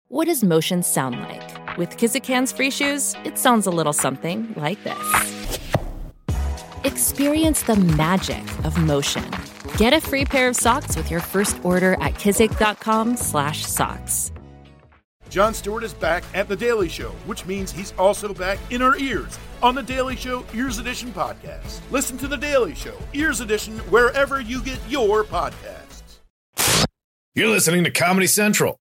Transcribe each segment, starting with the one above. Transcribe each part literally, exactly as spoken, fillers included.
What does motion sound like? With Kizikans free shoes, it sounds a little something like this. Experience the magic of motion. Get a free pair of socks with your first order at kizik.com slash socks. Jon Stewart is back at The Daily Show, which means he's also back in our ears on The Daily Show Ears Edition podcast. Listen to The Daily Show Ears Edition wherever you get your podcasts. You're listening to Comedy Central.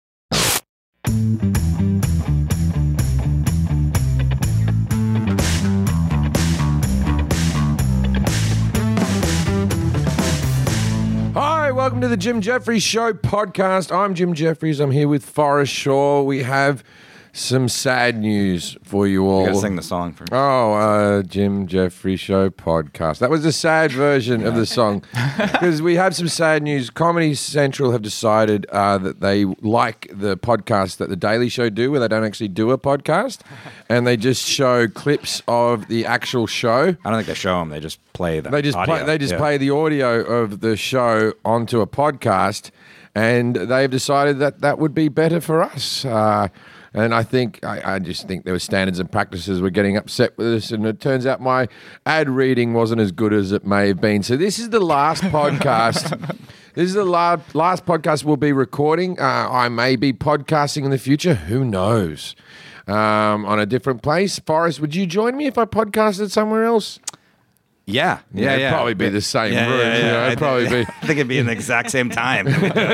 Hi, welcome to the Jim Jeffries Show podcast. I'm Jim Jeffries. I'm here with Forrest Shaw. We have some sad news for you all. You gotta sing the song for me. Oh, uh, Jim Jeffries Show podcast. That was the sad version yeah. of the song because we have some sad news. Comedy Central have decided uh, that they like the podcast that the Daily Show do, where they don't actually do a podcast, and they just show clips of the actual show. I don't think they show them; they just play the. They just audio. play. They just yeah. play the audio of the show onto a podcast, and they've decided that that would be better for us. Uh, And I think, I, I just think there were standards and practices were getting upset with us. And it turns out my ad reading wasn't as good as it may have been. So this is the last podcast. This is the last, last podcast we'll be recording. Uh, I may be podcasting in the future. Who knows? Um, on a different place. Forrest, would you join me if I podcasted somewhere else? Yeah, yeah, yeah. It'd yeah. probably be the same yeah, room. Yeah, yeah. You know, it'd I probably think, be. I think it'd be in the exact same time.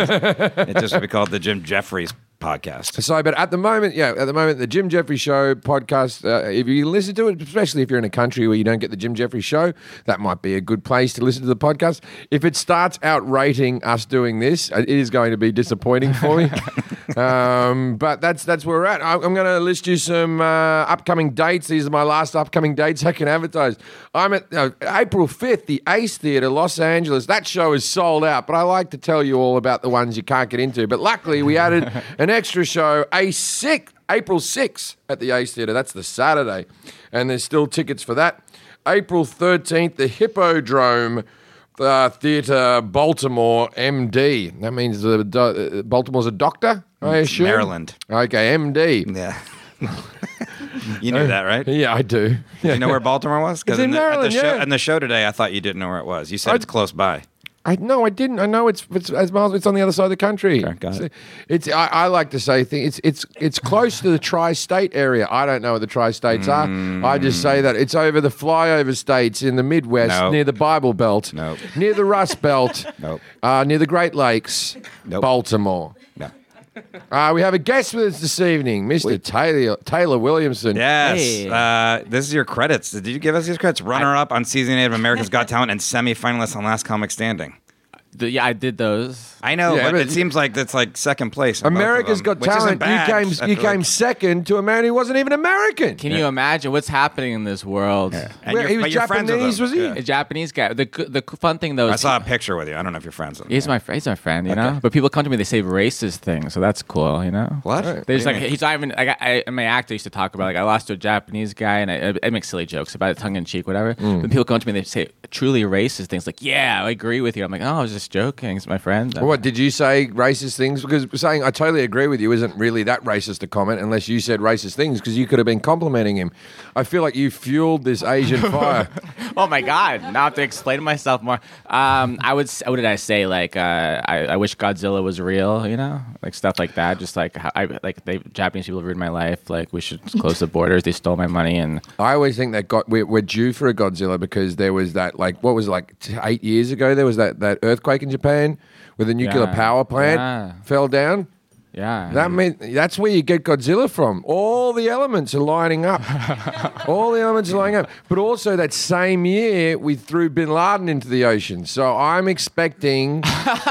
It just would be called the Jim Jeffries podcast. So, but at the moment, yeah, at the moment, the Jim Jeffries Show podcast, uh, if you listen to it, especially if you're in a country where you don't get the Jim Jeffries Show, that might be a good place to listen to the podcast. If it starts out rating us doing this, it is going to be disappointing for me. um, but that's that's where we're at. I, I'm going to list you some uh, upcoming dates. These are my last upcoming dates I can advertise. I'm at uh, April fifth, the Ace Theatre, Los Angeles. That show is sold out, but I like to tell you all about the ones you can't get into. But luckily, we added an extra show, Ace sixth, April sixth at the Ace Theatre. That's the Saturday. And there's still tickets for that. April thirteenth, the Hippodrome uh, Theatre, Baltimore, M D. That means the do- Baltimore's a doctor, I assume? Maryland. Okay, M D. Yeah. You knew that, right? Yeah, I do. You know where Baltimore was? It's in in the, Maryland, at the show, yeah. In the show today, I thought you didn't know where it was. You said I- it's close by. I no, I didn't. I know it's it's as miles. It's on the other side of the country. Okay, got it. It's. I, I like to say things. It's it's it's close to the tri-state area. I don't know what the tri-states Mm. are. I just say that it's over the flyover states in the Midwest, Nope. near the Bible Belt, Nope. near the Rust Belt, Nope. uh, near the Great Lakes, Nope. Baltimore. No. Uh, we have a guest with us this evening, Mister Taylor Taylor Williamson. Yes. Hey. Uh, this is your credits. Did you give us these credits? Runner-up on season eight of America's Got Talent and semi-finalist on Last Comic Standing. The, yeah, I did those. I know, Yeah, but, but- it seems like that's like second place. in both of America's them, Got which isn't Talent. You bad. came I you feel came like- second to a man who wasn't even American. Can you imagine what's happening in this world? And Well, you're- he was but you're friends with Japanese, them. was he? Yeah. A Japanese guy. The the fun thing though is I saw a picture with you. I don't know if you're friends with him. he's my fr- he's my friend, you know. But people come to me, they say racist things, so that's cool, you know. What? They just like he's not even like I, I my actor used to talk about like I lost to a Japanese guy and I, I make silly jokes about it, tongue in cheek, whatever. Mm. But people come to me, they say truly racist things like yeah, I agree with you. I'm like oh, I was just joking. It's my friend. What did you say? Racist things? Because saying I totally agree with you isn't really that racist a comment unless you said racist things because you could have been complimenting him. I feel like you fueled this Asian fire. Oh my God! Now I have to explain myself more. Um, I would. s- What did I say? Like, uh, I, I wish Godzilla was real. You know, like stuff like that. Just like how I like they Japanese people ruined my life. Like we should close the borders. They stole my money and I always think that got, we're, we're due for a Godzilla because there was that like what was it, like t- eight years ago there was that, that earthquake in Japan where the nuclear Yeah. power plant Yeah. fell down. yeah. That mean that's where you get Godzilla from. All the elements are lining up. All the elements are lining up. But also that same year we threw Bin Laden into the ocean. So I'm expecting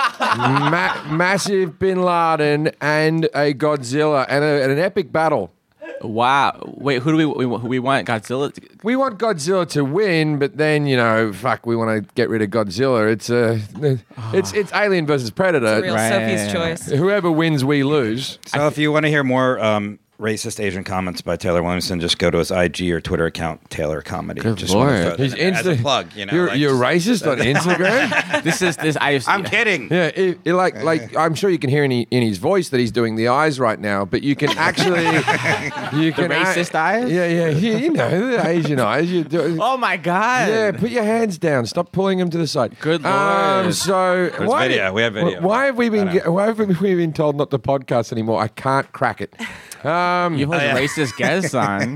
ma- massive Bin Laden and a Godzilla and, a, and an epic battle. Wow. Wait, who do we we, who we want? Godzilla? To, We want Godzilla to win, but then you know, fuck, we want to get rid of Godzilla. It's a, it's it's Alien versus Predator. Real Right. Sophie's choice. Whoever wins, we lose. So if you want to hear more um, racist Asian comments by Taylor Williamson, just go to his I G or Twitter account, Taylor Comedy. Good just wanna Lord. throw that He's in as a Insta- plug. You know, you're like, you're just- racist on Instagram. This is this. I. I'm kidding. Yeah, it, it like like I'm sure you can hear in, he, in his voice that he's doing the eyes right now, but you can actually you can racist eyes? Yeah, yeah, you, you know the Asian eyes. You do, Oh my God. yeah, put your hands down. Stop pulling them to the side. Good Um, Lord. so There's why video. did- We have video. Why have we been I know. ge- Why have we been told not to podcast anymore? I can't crack it. Um, You hold Oh, yeah. racist guests on.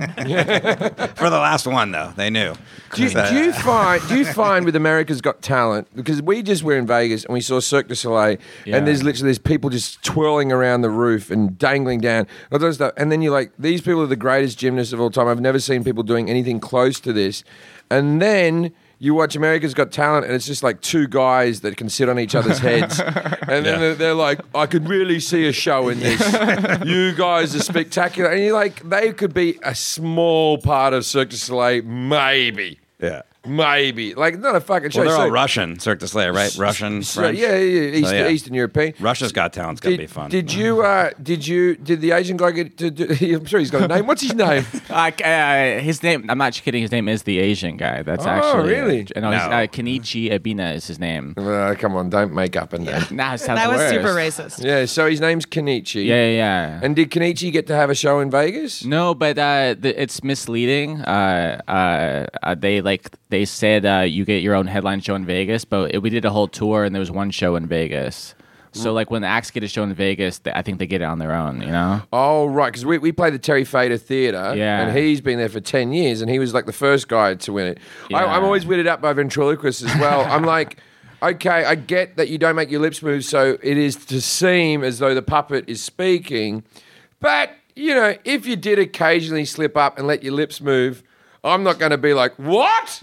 For the last one, though, they knew. Do you, do you find do you find with America's Got Talent, because we just were in Vegas and we saw Cirque du Soleil Yeah. and there's literally there's people just twirling around the roof and dangling down all that stuff, and then you're like, these people are the greatest gymnasts of all time. I've never seen people doing anything close to this. And then you watch America's Got Talent and it's just like two guys that can sit on each other's heads, and then Yeah. they're, they're like, I could really see a show in this. You guys are spectacular, and you're like, they could be a small part of Cirque du Soleil, maybe. Yeah. Maybe. Like, not a fucking show. Well, they're So- all Russian, Cirque du Soleil, right? Russian, so- French. yeah, yeah, yeah. East, So, yeah. Eastern European. Russia's Got Talent's gonna Did, be fun. did you, uh, did you, did the Asian guy get to do, I'm sure he's got a name. What's his name? Uh, uh, his name. I'm not kidding. His name is the Asian guy. That's Oh, actually. really? No, he's, No. uh, Kenichi Abina is his name. Uh, come on, don't make up a name. Nah, it sounds That was worse. super racist. Yeah, so his name's Kenichi. Yeah, yeah, yeah. And did Kenichi get to have a show in Vegas? No, but uh, the, it's misleading. Uh, uh, uh, they like they said uh, you get your own headline show in Vegas, but it, we did a whole tour and there was one show in Vegas. So like when the acts get a show in Vegas, they, I think they get it on their own. You know? Oh, right, because we, we play the Terry Fader Theatre, Yeah. and he's been there for ten years, and he was like the first guy to win it. I, Yeah. I'm always weirded out by ventriloquists as well. I'm like, okay, I get that you don't make your lips move, so it is to seem as though the puppet is speaking, but, you know, if you did occasionally slip up and let your lips move, I'm not going to be like, what?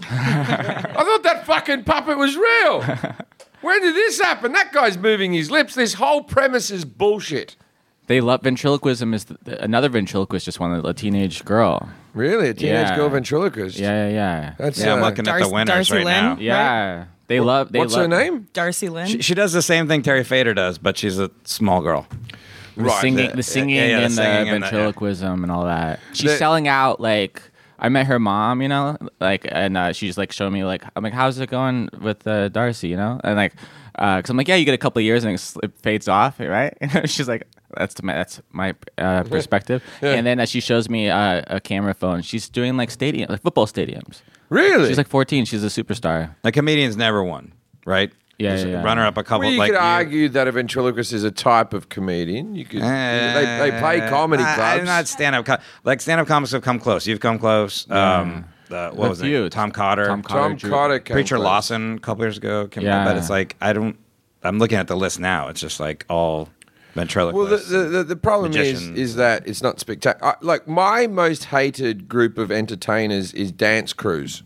I thought that fucking puppet was real. When did this happen? That guy's moving his lips. This whole premise is bullshit. They love ventriloquism. Is the, the, another ventriloquist just wanted a teenage girl. Really? A teenage Yeah. girl ventriloquist? Yeah, yeah, yeah. That's, Yeah, I'm uh, looking at Darcy- the winners Darcy right Lynn? now. Yeah, they love. They What's love, her name? Darcy Lynn. She, she does the same thing Terry Fader does, but she's a small girl. The Right. singing, The- the singing, yeah, yeah, the and the singing and the- yeah. ventriloquism and all that. She's The- selling out. Like I met her mom, you know, like, and uh, she's like showing me like, I'm like, how's it going with uh, Darcy, you know, and like, uh, cause I'm like, yeah, you get a couple of years and it, s- it fades off, right? She's like, that's my that's my uh, perspective. Yeah. And then uh, she shows me uh, a camera phone. She's doing like stadium, like football stadiums. Really? She's like fourteen. She's a superstar. Like comedians never won, right? Yeah, Just yeah, yeah. Runner up a couple. Well, you like could argue that a ventriloquist is a type of comedian. You could. they, they play comedy I- clubs. I'm not stand up. Co- like stand up comics have come close. You've come close. Um, the, what A was few. it? Tom Cotter. Tom Tom Drew- Cotter came Preacher close. Lawson a couple years ago. Came Yeah. But it's like I don't. I'm looking at the list now. It's just like all Well, ventriloquists. the, the, the, the problem is magicians. is that it's not spectacular. Like, my most hated group of entertainers is dance crews.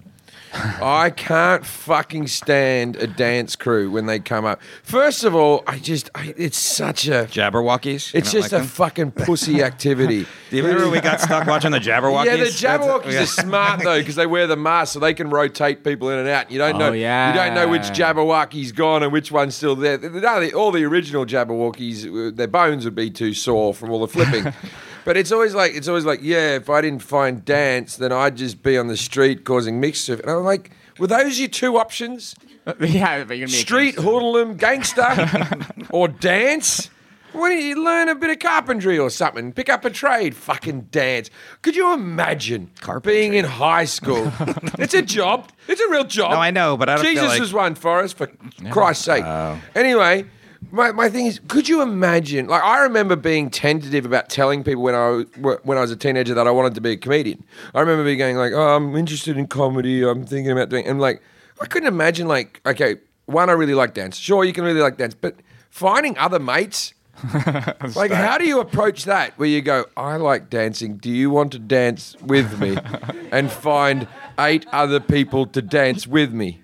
I can't fucking stand a dance crew when they come up. First of all, I just, I, it's such a, Jabberwockies. You it's don't just like a them? fucking pussy activity. Do you remember we got stuck watching the Jabberwockies? Yeah, the That's- Jabberwockies yeah. are smart though because they wear the mask so they can rotate people in and out. You don't Oh, know, yeah. you don't know which Jabberwocky's gone and which one's still there. No, the- all the original Jabberwockies, uh, their bones would be too sore from all the flipping. But it's always like, it's always like, yeah, if I didn't find dance, then I'd just be on the street causing mischief. And I'm like, were those your two options? yeah, but you're gonna be a Street gangster. hoodlum gangster or dance? Why don't you learn a bit of carpentry or something? Pick up a trade, fucking dance. Could you imagine being in high school? It's a job. It's a real job. No, I know, but I don't feel Jesus like- was one for us, for Christ's sake. Anyway, my, my thing is, could you imagine? Like, I remember being tentative about telling people when I when I was a teenager that I wanted to be a comedian. I remember being going like, "Oh, I'm interested in comedy. I'm thinking about doing," and like, I couldn't imagine like, okay, one, I really like dance. Sure, you can really like dance, but finding other mates. Like, how do you approach that? Where you go, I like dancing. Do you want to dance with me? And find eight other people to dance with me.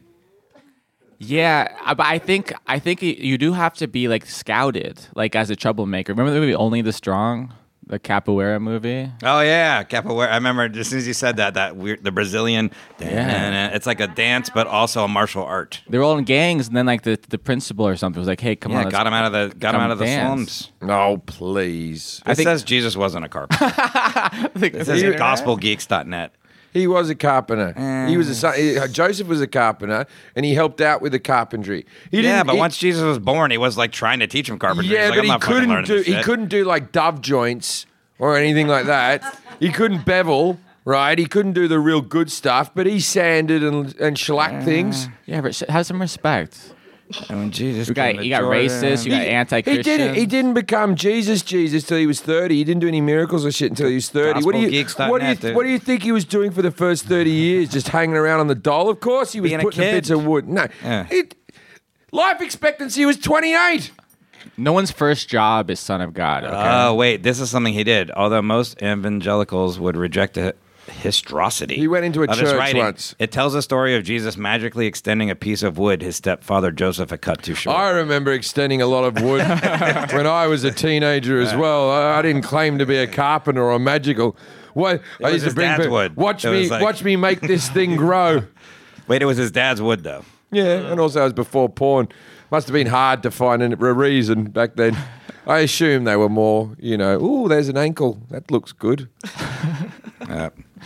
Yeah, uh, but I think I think y- you do have to be like scouted, like as a troublemaker. Remember the movie Only the Strong? The Capoeira movie. Oh yeah, capoeira. I remember as soon as you said that, that weird, the Brazilian. Yeah. It's like a dance, but also a martial art. They were all in gangs, and then like the the principal or something was like, "Hey, come Yeah, on, let's got him out of the got him come out of the dance." slums. Oh, please. It think- says Jesus wasn't a carpenter. It says gospel geeks dot net. He was a carpenter. He was a son. he- Joseph was a carpenter, and he helped out with the carpentry. He Yeah, didn't- but he- once Jesus was born, he was like trying to teach him carpentry. yeah, He's like, but I'm he not fucking couldn't learning do. this He shit. couldn't do like dove joints or anything like that. He couldn't bevel. Right, he couldn't do the real good stuff, but he sanded and and shellacked things. Yeah, but have some respect. And when Jesus You got came to you got Jordan- racist, you got He anti-Christian. didn't. He didn't become Jesus, Jesus till he was thirty. He didn't do any miracles or shit until he was thirty. What do you? Gospelgeeks dot What do you? net, dude. What do you think he was doing for the first thirty years? Just hanging around on the dole? Of course, he was Being a putting kid. bits of wood. No, Yeah. It- life expectancy was twenty-eight. No one's first job is son of God. Okay? Oh wait, this is something he did. Although most evangelicals would reject the histrosity. He went into a of his church writing, once. It tells the story of Jesus magically extending a piece of wood his stepfather Joseph had cut too short. I remember extending a lot of wood when I was a teenager as well. I, I didn't claim to be a carpenter or magical. What I was used to his bring dad's people- wood. Watch It me, was like- watch me make this thing grow. Wait, it was his dad's wood though. Yeah, and also it was before porn. Must have been hard to find a reason back then. I assume they were more, you know, ooh, there's an ankle. That looks good. Uh,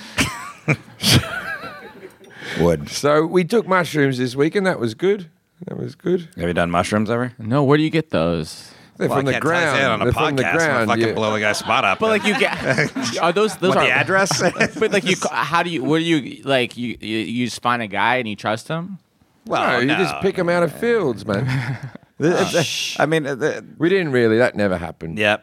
wood. So we took mushrooms this week, and that was good. That was good. Have you done mushrooms ever? No, where do you get those? They're Well, from I the can't tell you ground. that on a They're podcast. from the I'm ground. gonna fucking yeah. blow the guy's spot up. But like you get are those those what are the address? But like you, how do you? What do you like? You you, you just find a guy and you trust him? no, you no, just pick them out of fields, man. I mean, uh, the, We didn't really. That never happened. yep.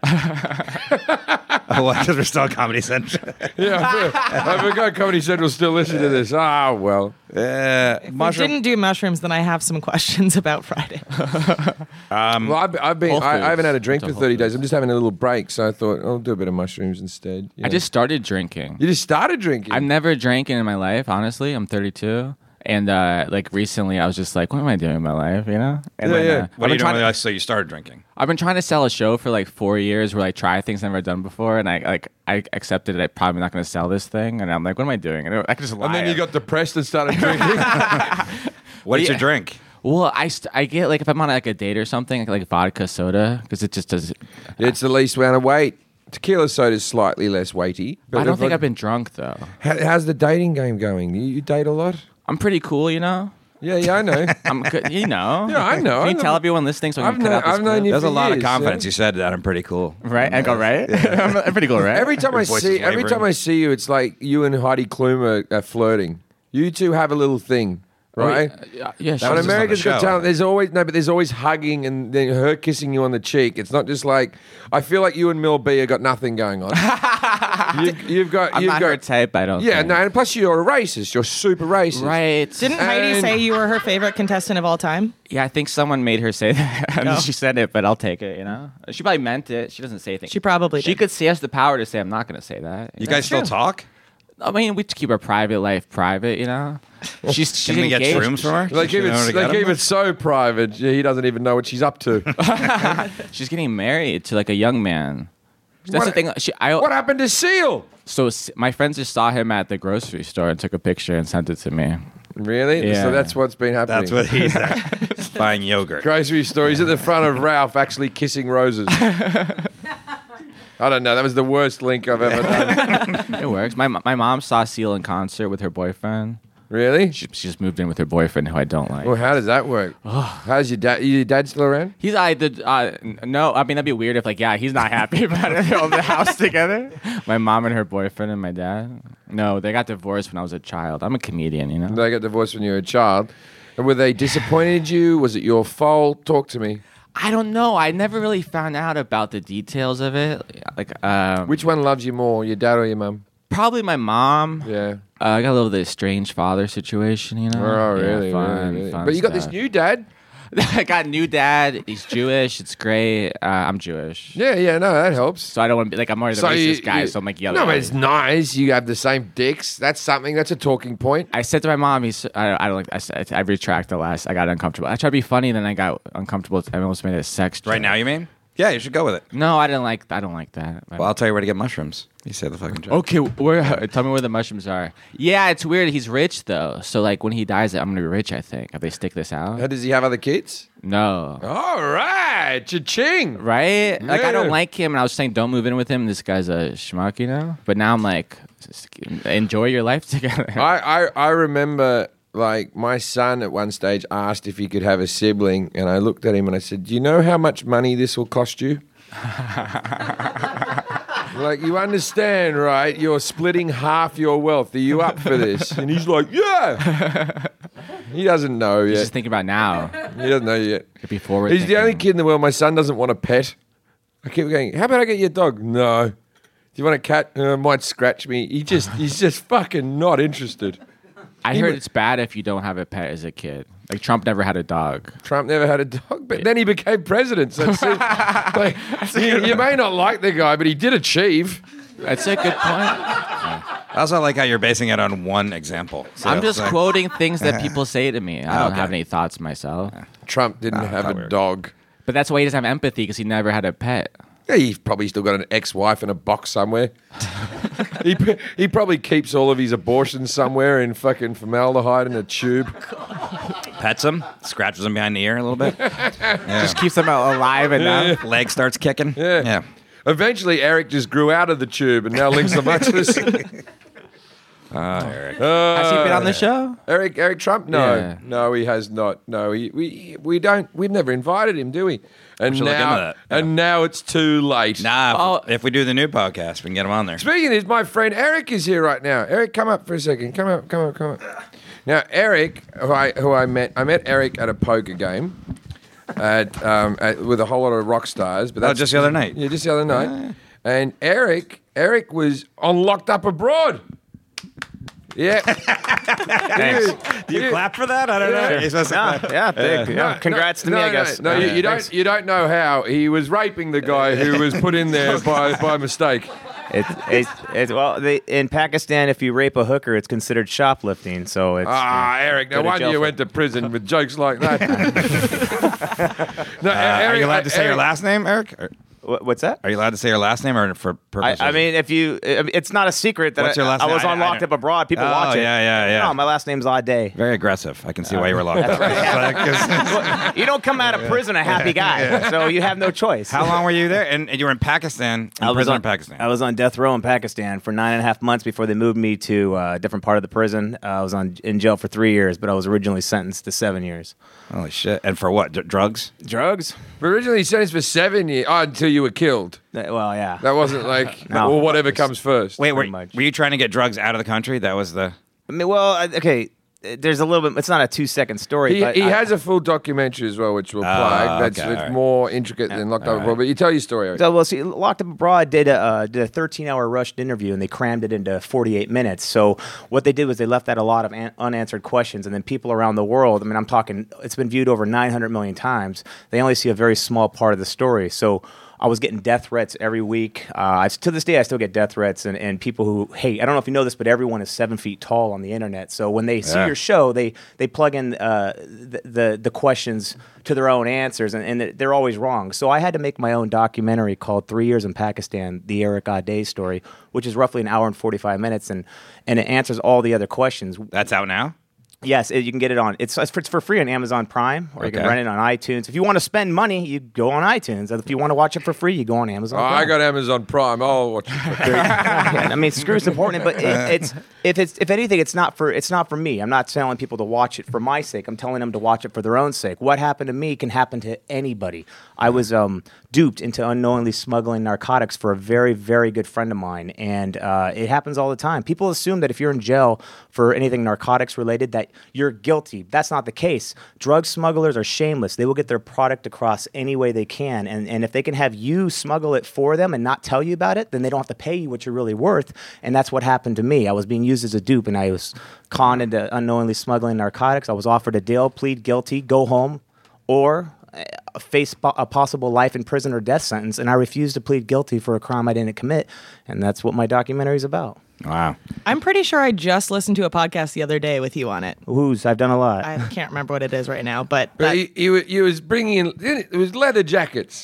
Oh, what? Because we're still on Comedy Central. Yeah, I forgot, I forgot Comedy Central still listening to this. Ah, well. Uh, If we mushroom. didn't do mushrooms, then I have some questions about Friday. Well, I've, I've been. Whole I, I haven't had a Foods. drink Went for to thirty Whole days. I'm just having a little break, so I thought I'll do a bit of mushrooms instead. you I know. just started drinking. You just started drinking. I've never drank in my life. Honestly, I'm thirty-two. And uh, like recently, I was just like, "What am I doing in my life?" You know? And Yeah, then, yeah. Uh, What I've are been you trying doing? to- So you started drinking. I've been trying to sell a show for like four years where I try things I've never done before, and I like I accepted that I'm probably not going to sell this thing, and I'm like, "What am I doing?" And I could just lie. and then you got depressed and started drinking. What did Yeah. you drink? well, I, st- I get like if I'm on like a date or something, I get, like vodka soda because it just does. It's the least amount of weight. Tequila soda is slightly less weighty. but I don't if think I've been drunk though. How, how's the dating game going? You, you date a lot? I'm pretty cool, you know. Yeah, yeah, I know. I'm good, you know. Yeah, I know. Can I you know. tell everyone listening so I I've can cut known- out this I've known clip? you There's a for lot of years, confidence. yeah. You said that. I'm pretty cool. Right? I go right. I'm pretty cool, right? Every time I Your voice see, is every time wavering. I see you, it's like you and Heidi Klum are, are flirting. You two have a little thing, right? Oh, yeah, yeah, That sure. On was just on the America's Got show. Talent, there's always no, but there's always hugging and then her kissing you on the cheek. It's not just like I feel like you and Mel B have got nothing going on. you've, you've got, I'm you've not got, her type. I don't. yeah, think. no, and plus you're a racist. You're super racist, Right. Didn't Heidi And- say you were her favorite contestant of all time? Yeah, I think someone made her say that. No. She said it, but I'll take it. You know, she probably meant it. She doesn't say anything. She probably She did. could see us the power to say, "I'm not going to say that." You guys still true. talk? I mean, we keep our private life private. You know, she's she's Can we get engaged. shrooms from her? They keep You know where it, to they get keep them? it so private. yeah, He doesn't even know what she's up to. She's getting married to like a young man. That's What- the thing. She, I, What happened to Seal? So s- my friends just saw him at the grocery store and took a picture and sent it to me. Really? Yeah. So that's what's been happening. That's what he's at. Buying yogurt. Grocery store. He's at the front of Ralph actually kissing roses. I don't know. That was the worst link I've ever done. It works. My my mom saw Seal in concert with her boyfriend. Really? She, she just moved in with her boyfriend, who I don't like. Well, how does that work? How's your dad? Your dad still around? He's I did uh, n- no. I mean that'd be weird if like yeah he's not happy about it. They own the house together. My mom and her boyfriend and my dad. No, they got divorced when I was a child. I'm a comedian, you know. They got divorced when you were a child. And were they disappointed you? Was it your fault? Talk to me. I don't know. I never really found out about the details of it. Like um, Which one loves you more, your dad or your mum? probably my mom. Yeah. Uh, I got a little of the estranged father situation, you know. Oh, Yeah, really? fun, really, really. fun But you got this stuff. new dad. I got a new dad. He's Jewish. It's great. Uh, I'm Jewish. Yeah, yeah. No, that helps. So I don't want to be like I'm already the racist guy. so I'm like, yo. no, but it's nice. You have the same dicks. That's something. That's a talking point. I said to my mom, he's. I, I don't like. I, said, I retract the last. I got uncomfortable. I tried to be funny, then I got uncomfortable. I almost made it a sex. Right joke. now, you mean? Yeah, you should go with it. No, I didn't like. I don't like that. Well, I'll tell you where to get mushrooms. You say the fucking joke. Okay, where? Tell me where the mushrooms are. Yeah, it's weird. He's rich though, so like when he dies, I'm gonna be rich. I think if they stick this out. How, does he have other kids? No. All right, cha-ching. Right? Like I Yeah. don't like him, and I was saying don't move in with him. This guy's a schmuck, you know. But now I'm like, just enjoy your life together. I, I, I remember, like, my son at one stage asked if he could have a sibling, and I looked at him and I said, do you know how much money this will cost you? Like, you understand, right? You're splitting half your wealth. Are you up for this? And he's like, yeah. He doesn't know He's yet. just thinking about now. He doesn't know yet. Could be forward. He's the only thinking. kid in the world. My son doesn't want a pet. I keep going, how about I get you a dog? No. Do you want a cat? Uh, might scratch me. He just, he's just fucking not interested. I He heard would- it's bad if you don't have a pet as a kid. Like Trump never had a dog. Trump never had a dog, but then he became president. So it's, like, you, you may not like the guy, but he did achieve. That's a good point. I also like how you're basing it on one example. So I'm it's just like- quoting things that people say to me. I don't Okay. have any thoughts myself. Trump didn't have thought we a were- dog. But that's why he doesn't have empathy because he never had a pet. Yeah, he's probably still got an ex-wife in a box somewhere. he he probably keeps all of his abortions somewhere in fucking formaldehyde in a tube. Pets him, scratches him behind the ear a little bit. Just keeps them alive enough. Leg starts kicking. Yeah. Yeah. Eventually, Eric just grew out of the tube and now links the mattress. Uh, Eric. Has he been on the show? Eric Eric Trump? No, Yeah. no, he has not. No, he, we we don't. We've never invited him, do we? And should look now, into that. Yeah. and now it's too late. Nah, if, Oh. if we do the new podcast, we can get him on there. Speaking of this, my friend Eric is here right now. Eric, come up for a second. Come up, come up, come up. Now, Eric, who I who I met, I met Eric at a poker game, at, um, at with a whole lot of rock stars. But Oh, that's just the other night? Yeah, just the other night. And Eric, Eric was on Locked Up Abroad. Yeah. Do you clap for that? I don't know. You're supposed to clap. Yeah, big. Yeah. No, Congrats no, to me, no, I guess. No, no, you, Yeah. you don't. You don't know how he was raping the guy who was put in there by by mistake. It's, it's, it's, well, they, in Pakistan, if you rape a hooker, it's considered shoplifting. So it's Ah, yeah, Eric. go No to wonder jail you for went it. to prison with jokes like that. no, Uh, are you allowed to say your Eric- last name, Eric? Or- What- What's that? Are you allowed to say your last name or for I, purposes? I mean, if you, I mean, it's not a secret that What's I, your last I name? was I- on I Locked don't- Up Abroad. People Oh, watch it. yeah, yeah, yeah. No, my last name's Odd Day. very aggressive. I can see why you were locked up. You don't come out of prison a happy guy, so you have no choice. How long were you there? And, and you were in Pakistan, in I was prison on in Pakistan. I was on death row in Pakistan for nine and a half months before they moved me to uh, a different part of the prison. Uh, I was on in jail for three years, but I was originally sentenced to seven years. Holy shit. And for what? D- drugs? Drugs? Originally sentenced for seven years oh, until you were killed. Uh, Well, yeah. That wasn't like No. or whatever comes first. Wait, were, Pretty much. were you trying to get drugs out of the country? That was the... I mean, well, uh, okay. There's a little bit. It's not a two second story. He, but he I- has a full documentary as well, which we'll Oh, plug. That's okay, it's all right. more intricate than Locked Up Abroad. But you tell your story. Eric. So, well, see, Locked Up Abroad did a uh, did a thirteen hour rushed interview, and they crammed it into forty-eight minutes. So what they did was they left out a lot of an- unanswered questions, and then people around the world. I mean, I'm talking. It's been viewed over nine hundred million times. They only see a very small part of the story. So I was getting death threats every week. Uh, I, to this day, I still get death threats, and, and people who hate. I don't know if you know this, but everyone is seven feet tall on the internet. So when they see Yeah. your show, they they plug in uh, the, the the questions to their own answers, and, and they're always wrong. So I had to make my own documentary called Three Years in Pakistan, The Eric Ade Story, which is roughly an hour and forty-five minutes, and, and it answers all the other questions. That's out now? Yes, it, you can get it on. It's, it's for- it's for free on Amazon Prime, or you can Okay. rent it on iTunes. If you want to spend money, you go on iTunes. If you want to watch it for free, you go on Amazon Oh, Prime. I got Amazon Prime. I'll watch it for free. Yeah, I mean, screw's important, but it, it's if it's if anything, it's not for it's not for me. I'm not telling people to watch it for my sake. I'm telling them to watch it for their own sake. What happened to me can happen to anybody. I was um, duped into unknowingly smuggling narcotics for a very very good friend of mine, and uh, it happens all the time. People assume that if you're in jail for anything narcotics related, that you're guilty. That's not the case. Drug smugglers are shameless. They will get their product across any way they can, and and if they can have you smuggle it for them and not tell you about it, then they don't have to pay you what you're really worth. And that's what happened to me. I was being used as a dupe, and I was conned into unknowingly smuggling narcotics. I was offered a deal, plead guilty, go home, or uh, face po- a possible life in prison or death sentence, and I refused to plead guilty for a crime I didn't commit, and that's what my documentary is about. Wow. I'm pretty sure I just listened to a podcast the other day with you on it. Who's? I've done a lot. I can't remember what it is right now, but But that- he, he, wa- he was bringing in, it was leather jackets. yeah.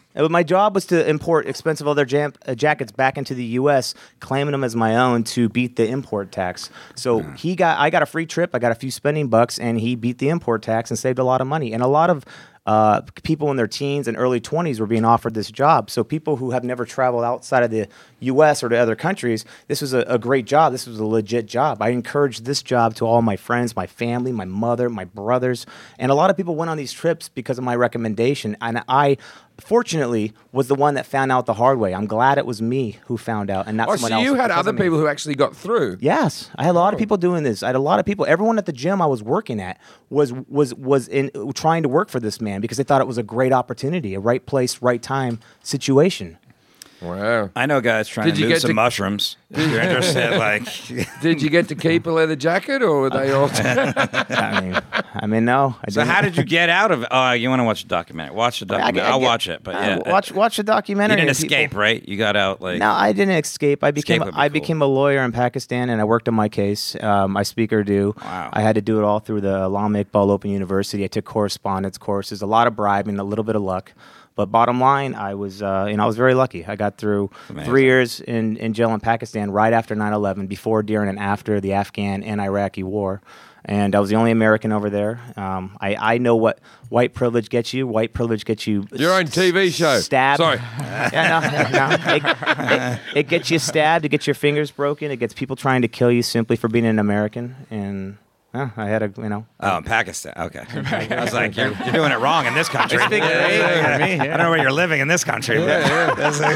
Uh, My job was to import expensive leather jam- uh, jackets back into the U S, claiming them as my own to beat the import tax. So he got, I got a free trip, I got a few spending bucks, and he beat the import tax and saved a lot of money. And a lot of uh, people in their teens and early twenties were being offered this job. So people who have never traveled outside of the U S or to other countries, this was a, a great job. This was a legit job. I encouraged this job to all my friends, my family, my mother, my brothers. And a lot of people went on these trips because of my recommendation. And I, fortunately, was the one that found out the hard way. I'm glad it was me who found out and not Oh, someone so else. you had because other of me. people who actually got through. Yes, I had a lot of people doing this. I had a lot of people. Everyone at the gym I was working at was was was in trying to work for this man because they thought it was a great opportunity, a right place, right time situation. Wow. I know guys trying Did to you move get some to- mushrooms. You're interested, like. Did you get to keep a leather jacket, or were they all? I mean, I mean, no. I So didn't. how did you get out of? Oh, you want to watch the documentary? Watch the I documentary. get- I I'll get- watch it, but uh, yeah, watch watch the documentary. You didn't and people- escape, right? You got out like. No, I didn't escape. I became Escape would be I cool. became a lawyer in Pakistan, and I worked on my case. Um, I speak Urdu. Wow. I had to do it all through the Allama Iqbal Open University. I took correspondence courses, a lot of bribing, a little bit of luck. But bottom line, I was, uh, you know, I was very lucky. I got through Amazing. three years in, in jail in Pakistan right after nine eleven, before, during, and after the Afghan and Iraqi war. And I was the only American over there. Um, I, I know what white privilege gets you. White privilege gets you Your own T V show. Stabbed. Sorry. Yeah, no, no. It, it, it gets you stabbed. It gets your fingers broken. It gets people trying to kill you simply for being an American. And uh, I had a, you know. Oh, in Pakistan. Okay. I was like, you're, you're doing it wrong in this country. It's big- I for me, yeah. don't know where you're living in this country. but-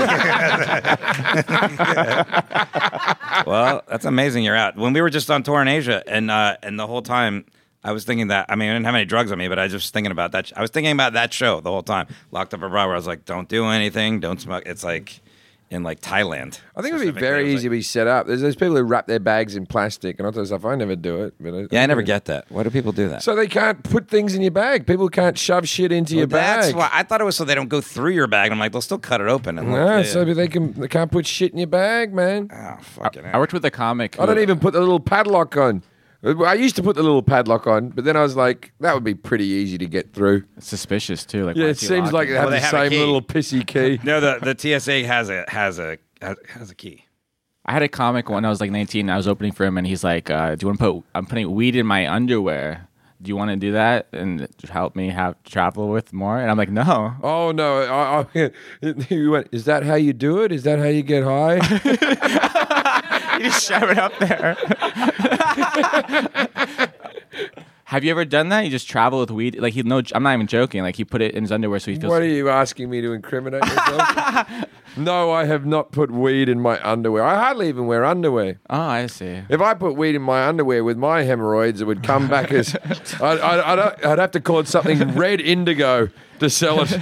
Well, that's amazing. You're out. When we were just on tour in Asia, and uh, and the whole time I was thinking that. I mean, I didn't have any drugs on me, but I was just thinking about that. I was thinking about that show the whole time. Locked Up Abroad, where I was like, don't do anything, don't smoke. It's like in like Thailand. I think it would be Specifically, very it was easy to like- be set up. There's those people who wrap their bags in plastic and all that stuff. I never do it. But I, Yeah, I never get that. Why do people do that? So they can't put things in your bag. People can't shove shit into your That's bag. why I thought it was so they don't go through your bag. I'm like, they'll still cut it open. And look, No, yeah, so yeah. they can they can't put shit in your bag, man. Oh, fucking I hell. worked with a comic. I don't who- even put the little padlock on. I used to put the little padlock on, but then I was like, that would be pretty easy to get through. It's suspicious too. Like Yeah, why it is he seems locked like in? they have Well, they the have a same key. little pissy key. No, the, the T S A has a has a has, has a key. I had a comic when I was like nineteen. I was opening for him, and he's like, uh, "Do you want to put? I'm putting weed in my underwear. Do you want to do that and help me have travel with more?" And I'm like, "No." Oh no! I, I, he went, is that how you do it? Is that how you get high? You just shove it up there. Have you ever done that? You just travel with weed? Like he no, I'm not even joking. Like he put it in his underwear so he feels. What are you asking me to incriminate myself? No, I have not put weed in my underwear. I hardly even wear underwear. Oh, I see. If I put weed in my underwear with my hemorrhoids, it would come back as I'd, I'd, I'd, I'd have to call it something red indigo to sell it.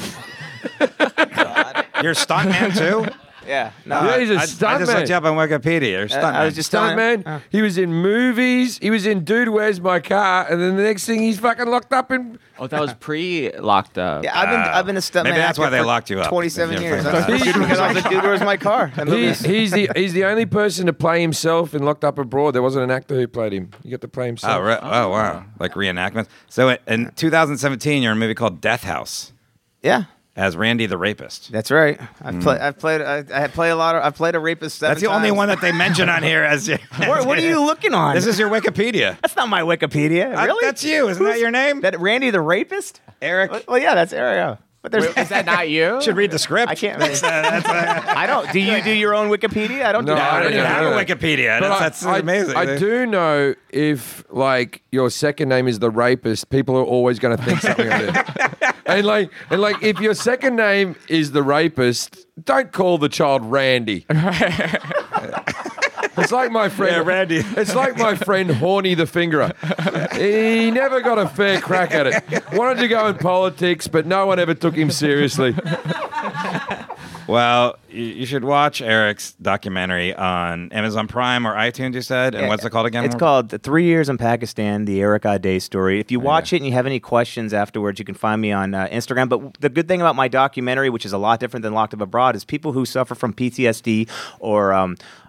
You're a stuntman too? Yeah. No. Yeah, he's a I, I just stuntman. looked you up on Wikipedia. You're a stuntman. I was just telling Stuntman. He was in movies. He was in Dude, Where's My Car? And then the next thing, he's fucking locked up in. Oh, that was pre-locked up. Yeah, I've been I've been a stuntman. Maybe that's why actor they for locked you up. twenty-seven You're years. from- That's He's- because I was a dude. Where's my car? That movie He's, is- he's the he's the only person to play himself in Locked Up Abroad. There wasn't an actor who played him. You got to play himself. Oh, right. oh, wow. Like reenactments. So in- in two thousand seventeen, you're in a movie called Death House Yeah. as Randy the Rapist. That's right. I've played. I've played. I, I play a lot of. I've played a rapist. Seven That's the only times. one that they mention on here as. Your, What, what are you looking on? This is your Wikipedia. That's not my Wikipedia. I- Really? that's you. Isn't that your name? That Randy the rapist? Eric. Well, yeah, that's Eric. Yeah. But there's. Is that not you? Should read the script. I can't. That's, uh, that's, uh, I don't. Do you do your own Wikipedia? I don't. No, do I that. don't even yeah, have yeah. a Wikipedia. But That's, I, that's I- amazing. I do know if like your second name is the rapist, people are always going to think something of it. And like, and like, if your second name is the rapist, don't call the child Randy. It's like my friend Yeah, Randy. It's like my friend Horny the Fingerer. He never got a fair crack at it. Wanted to go in politics, but no one ever took him seriously. Well, you, you should watch Eric's documentary on Amazon Prime or iTunes, you said. And Yeah, what's it called again? It's called The Three Years in Pakistan, the Eric Ade story. If you watch it and you have any questions afterwards, you can find me on uh, Instagram. But the good thing about my documentary, which is a lot different than Locked Up Abroad, is people who suffer from P T S D or um,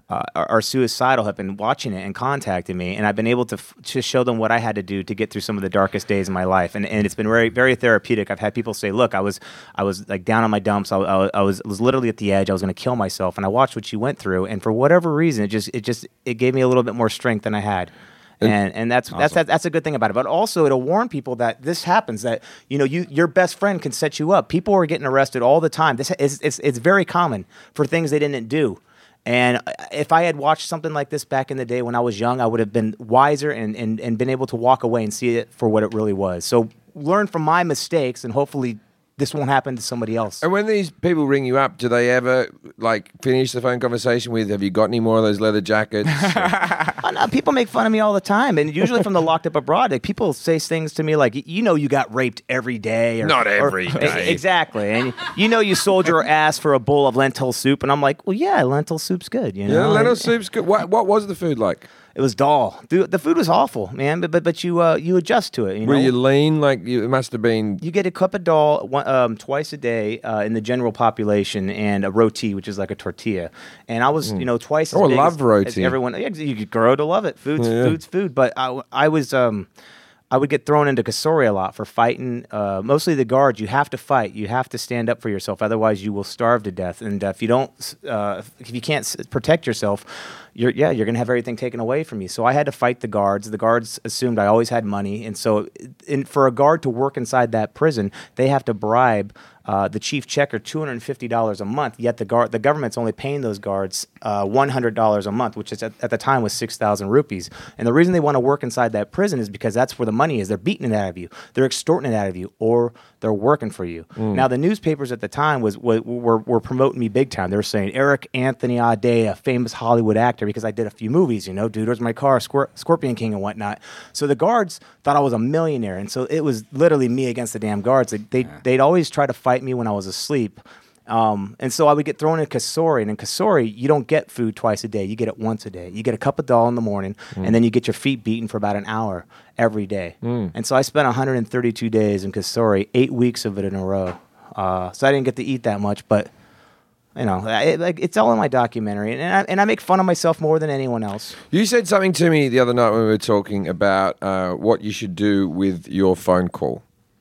uh, are, are suicidal have been watching it and contacting me, and I've been able to f- to show them what I had to do to get through some of the darkest days of my life, and and it's been very very therapeutic. I've had people say, "Look, I was I was like down on my dumps. I, I, I was was literally at the edge. I was going to kill myself, and I watched what you went through, and for whatever reason, it just it just it gave me a little bit more strength than I had." And and that's awesome. that's that, that's a good thing about it. But also, it'll warn people that this happens. That you know, you your best friend can set you up. People are getting arrested all the time. This is it's it's very common for things they didn't do. And if I had watched something like this back in the day when I was young, I would have been wiser and and and been able to walk away and see it for what it really was. So learn from my mistakes, and hopefully this won't happen to somebody else. And when these people ring you up, do they ever like finish the phone conversation with, have you got any more of those leather jackets? Oh, no, people make fun of me all the time. And usually from the Locked Up Abroad, like, people say things to me like, you know you got raped every day. Or, Not every or, day. Exactly. And you know you sold your ass for a bowl of lentil soup. And I'm like, well, yeah, lentil soup's good. You know? Yeah, lentil soup's good. What, what was the food like? It was dull. The, the food was awful, man. But but, but you uh, you adjust to it. You Were know? you lean? Like you, it must have been. You get a cup of dal one, um, twice a day uh, in the general population, and a roti, which is like a tortilla. And I was, you know, twice as Oh, I big love as, roti. as everyone. Yeah, you could grow to love it. Food's Yeah. food's food. But I, I was. Um, I would get thrown into Kasori a lot for fighting. Uh, mostly the guards. You have to fight. You have to stand up for yourself. Otherwise, you will starve to death. And uh, if you don't, uh, if you can't s- protect yourself, you're yeah, you're gonna have everything taken away from you. So I had to fight the guards. The guards assumed I always had money, and so in, for a guard to work inside that prison, they have to bribe uh, the chief checker two hundred fifty dollars a month. Yet the guard, the government's only paying those guards uh, one hundred dollars a month, which is at, at the time was six thousand rupees. And the reason they want to work inside that prison is because that's where the money is. They're beating it out of you, they're extorting it out of you, or they're working for you. Mm. Now the newspapers at the time was, was were, were promoting me big time. They were saying Eric Anthony Ade, a famous Hollywood actor, because I did a few movies, you know, Dude, Where's My Car, Squir- Scorpion King and whatnot. So the guards thought I was a millionaire, and so it was literally me against the damn guards. They, they, they'd always try to fight me when I was asleep. Um, and so I would get thrown in Kasori, and in Kasori, you don't get food twice a day. You get it once a day. You get a cup of dal in the morning, Mm. and then you get your feet beaten for about an hour every day. Mm. And so I spent one hundred thirty-two days in Kasori, eight weeks of it in a row. Uh, so I didn't get to eat that much, but you know, it, like, it's all in my documentary, and I, and I make fun of myself more than anyone else. You said something to me the other night when we were talking about uh, what you should do with your phone call.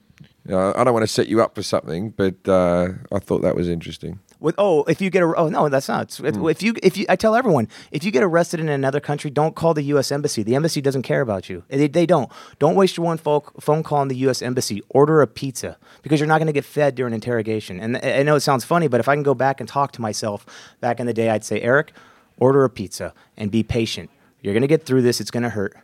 Uh, I don't want to set you up for something, but uh, I thought that was interesting. With oh, if you get a oh no, that's not. It's, it's, Mm. If you if you, I tell everyone, if you get arrested in another country, don't call the U S embassy. The embassy doesn't care about you. They, they don't. Don't waste your one phone phone call in the U S embassy. Order a pizza because you're not going to get fed during interrogation. And I I know it sounds funny, but if I can go back and talk to myself back in the day, I'd say, Eric, order a pizza and be patient. You're going to get through this. It's going to hurt.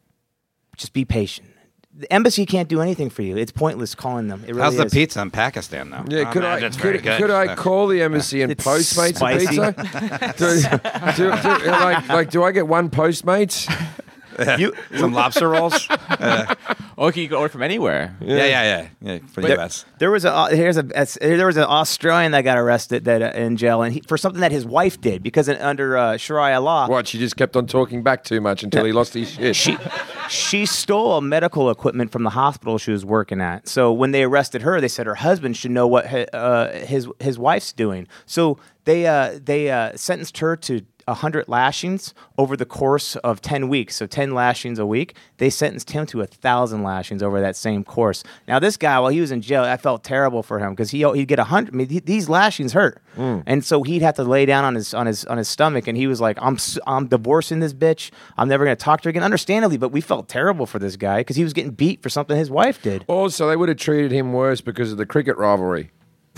Just be patient. The embassy can't do anything for you. It's pointless calling them. It really How's the is. pizza in Pakistan, though? Yeah, could I imagine it's very could, good. could I call the embassy and It's Postmates spicy. a pizza? do, do, do, like, like, do I get one Postmates? You, Some lobster rolls? Uh, Oh, you can order from anywhere. yeah, yeah, yeah, yeah. For the There, U S. there was a uh, here's a as- there was an Australian that got arrested that uh, in jail, and he, for something that his wife did because in, under uh, Sharia law, What, she just kept on talking back too much until he lost his shit. she she stole medical equipment from the hospital she was working at. So when they arrested her, they said her husband should know what hi- uh, his his wife's doing. So they uh, they uh, sentenced her to one hundred lashings over the course of ten weeks. So ten lashings a week. They sentenced him to one thousand lashings over that same course. Now, this guy, while he was in jail, I felt terrible for him because he, he'd get one hundred. I mean, he, these lashings hurt. And so he'd have to lay down on his on his on his stomach, and he was like, I'm s- I'm divorcing this bitch. I'm never going to talk to her again. Understandably, but we felt terrible for this guy because he was getting beat for something his wife did. Also, they would have treated him worse because of the cricket rivalry.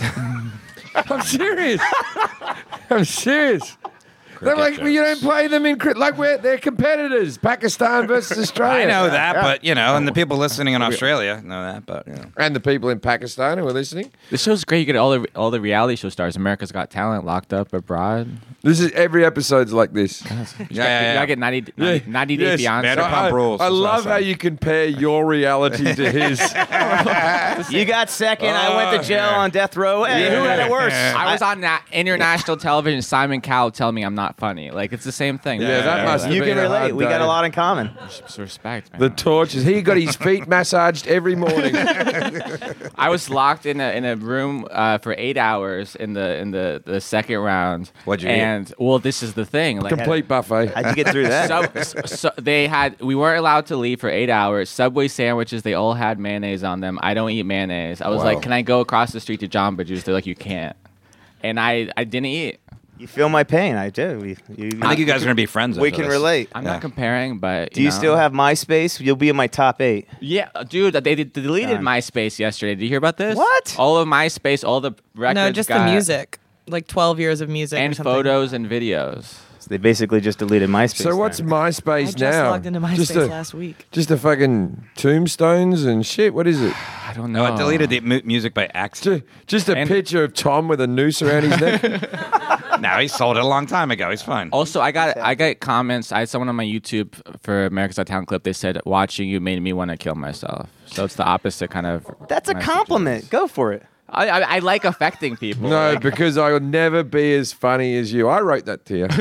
I'm serious. I'm serious. They're like, Cricket well, you don't jokes. play them in cricket. Like, we're, they're competitors. Pakistan versus Australia. I know that, Yeah. but, you know, and the people listening in Australia know that, but, you know. And the people in Pakistan who are listening. This show's great. You get all the all the reality show stars. America's Got Talent, Locked Up Abroad. This is every episode's like this. You Yeah, gotta- yeah, You yeah. gotta get ninety, ninety, ninety Day Yes. Fiancé. Vanderpump I, Rules I is love awesome. how you compare your reality to his. You got second. I went to jail on death row. Hey, who had it worse? I was on na- international television. Simon Cowell telling me I'm not not funny. Like it's the same thing. Yeah, that must have You been can a relate. hard We got day. a lot in common. Just respect, man. The torches. He got his feet massaged every morning. I was locked in a in a room uh, for eight hours in the in the, the second round. What'd you eat? And well, this is the thing. Like Complete buffet. How'd you get through that? so, so they had we weren't allowed to leave for eight hours. Subway sandwiches, they all had mayonnaise on them. I don't eat mayonnaise. I was Wow. like, can I go across the street to Jamba Juice? They're like, you can't. And I, I didn't eat. You feel my pain. I do. We, you, I think you guys are gonna be friends. we after can this. relate. I'm Yeah. not comparing, but Do you know. still have MySpace? You'll be in my top eight. Yeah, dude, they, they deleted Done. MySpace yesterday. Did you hear about this? What? All of MySpace, all the records, No, just the got- music. Like twelve years of music. or and something. photos and videos. So they basically just deleted MySpace. So what's then. MySpace I just now? logged into MySpace just a, last week. Just a fucking tombstones and shit. What is it? I don't No, know. I deleted the mu- music by accident. Just, just a And- picture of Tom with a noose around his neck. No, he sold it a long time ago. He's fine. Also, I got I got comments. I had someone on my YouTube for America's Got Talent clip. They said, "Watching you made me want to kill myself." So it's the opposite kind of. That's a messages. compliment. Go for it. I, I, I like affecting people. No, Like, because I will never be as funny as you. I wrote that to you.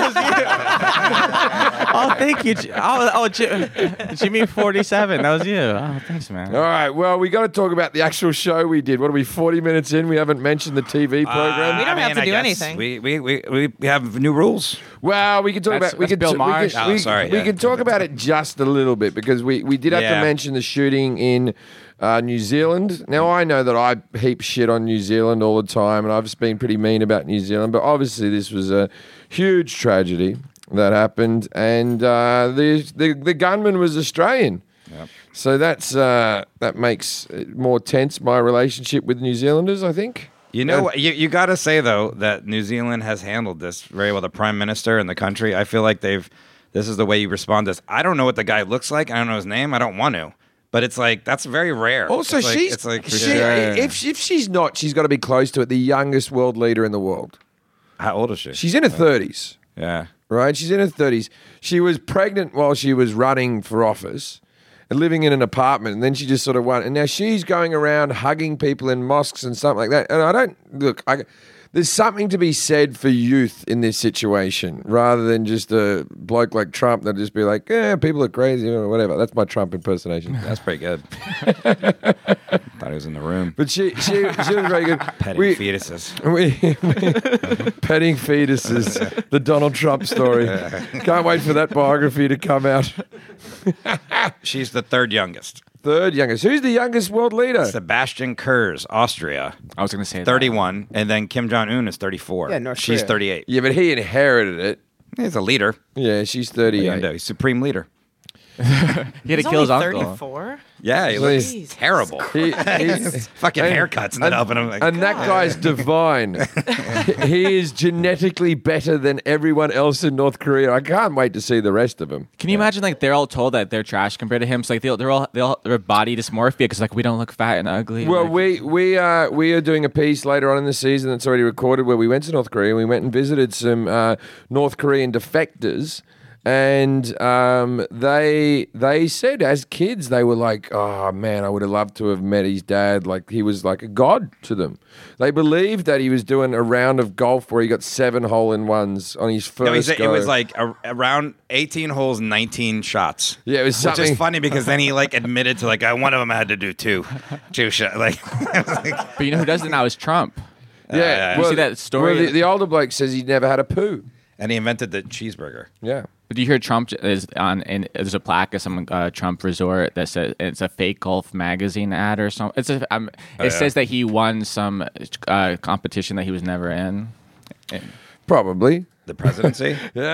oh, thank you. Ji- Oh, oh Ji- Jimmy forty-seven. That was you. Oh, thanks, man. All right. Well, we got to talk about the actual show we did. What are we? Forty minutes in, we haven't mentioned the T V program. We don't I have mean, to I do guess anything. We, we, we, we we have new rules. Well, we can talk That's- about we that's can Bill t- we Marsh. can, Oh, we, sorry, we yeah. can talk about it just a little bit because we, we did have Yeah. to mention the shooting in uh, New Zealand. Now I know that I heap shit on New Zealand all the time, and I've just been pretty mean about New Zealand. But obviously, this was a huge tragedy that happened, and uh, the, the the gunman was Australian. So that's uh, that makes it more tense my relationship with New Zealanders, I think. You know, what? you you got to say though that New Zealand has handled this very well. The prime minister and the country. I feel like they've. This is the way you respond to this. I don't know what the guy looks like. I don't know his name. I don't want to. But it's like that's very rare. Also, it's like, she's it's like she, sure. if if she's not, she's got to be close to it. The youngest world leader in the world. how old is she? She's in her thirties, yeah. right? She's in her thirties. She was pregnant while she was running for office and living in an apartment, and then she just sort of won. And now she's going around hugging people in mosques and something like that. And I don't look. I, there's something to be said for youth in this situation, rather than just a bloke like Trump that just be like, "Yeah, people are crazy" or whatever. That's my Trump impersonation. That's pretty good. Thought he was in the room. But she she she was very good. Petting We- fetuses. We, petting fetuses, the Donald Trump story. Can't wait for that biography to come out. She's the third youngest. Third youngest. Who's the youngest world leader? Sebastian Kurz, Austria, I was going to say that. thirty-one, and then Kim Jong Un is thirty-four. Yeah, North She's Korea. thirty-eight. Yeah, but he inherited it. He's a leader. Yeah, she's What are you thirty-eight. gonna do? He's supreme leader. He had to He's kill his only uncle. thirty-four. Yeah, he Please. looks terrible. He, he's, Fucking and- haircuts and, up, and I'm like, and that guy's divine. He is genetically better than everyone else in North Korea. I can't wait to see the rest of them. Can you imagine like they're all told that they're trash compared to him? So like they're, they're all they all their body dysmorphia because like we don't look fat and ugly. Well, like, we we are we are doing a piece later on in the season that's already recorded where we went to North Korea. We went and visited some uh, North Korean defectors, and um, they they said as kids they were like, "Oh man, I would have loved to have met his dad. Like he was like a god to them." They believed that he was doing a round of golf where he got seven hole in ones on his first no, he's, it go. was like a, around eighteen holes, nineteen shots. Yeah, it was Which something. is funny because then he like admitted to like, uh, one of them had to do two, two shots. Like, it was like, but you know who does it now is Trump. Yeah, yeah. You see that story? Well, the, the older bloke says he never had a poo. and he invented the cheeseburger. Yeah. But do you hear Trump is on? And there's a plaque at some uh, Trump resort that says it's a fake golf magazine ad or something. It's a, um, it Oh, yeah. says that he won some uh, competition that he was never in. And Probably. The presidency?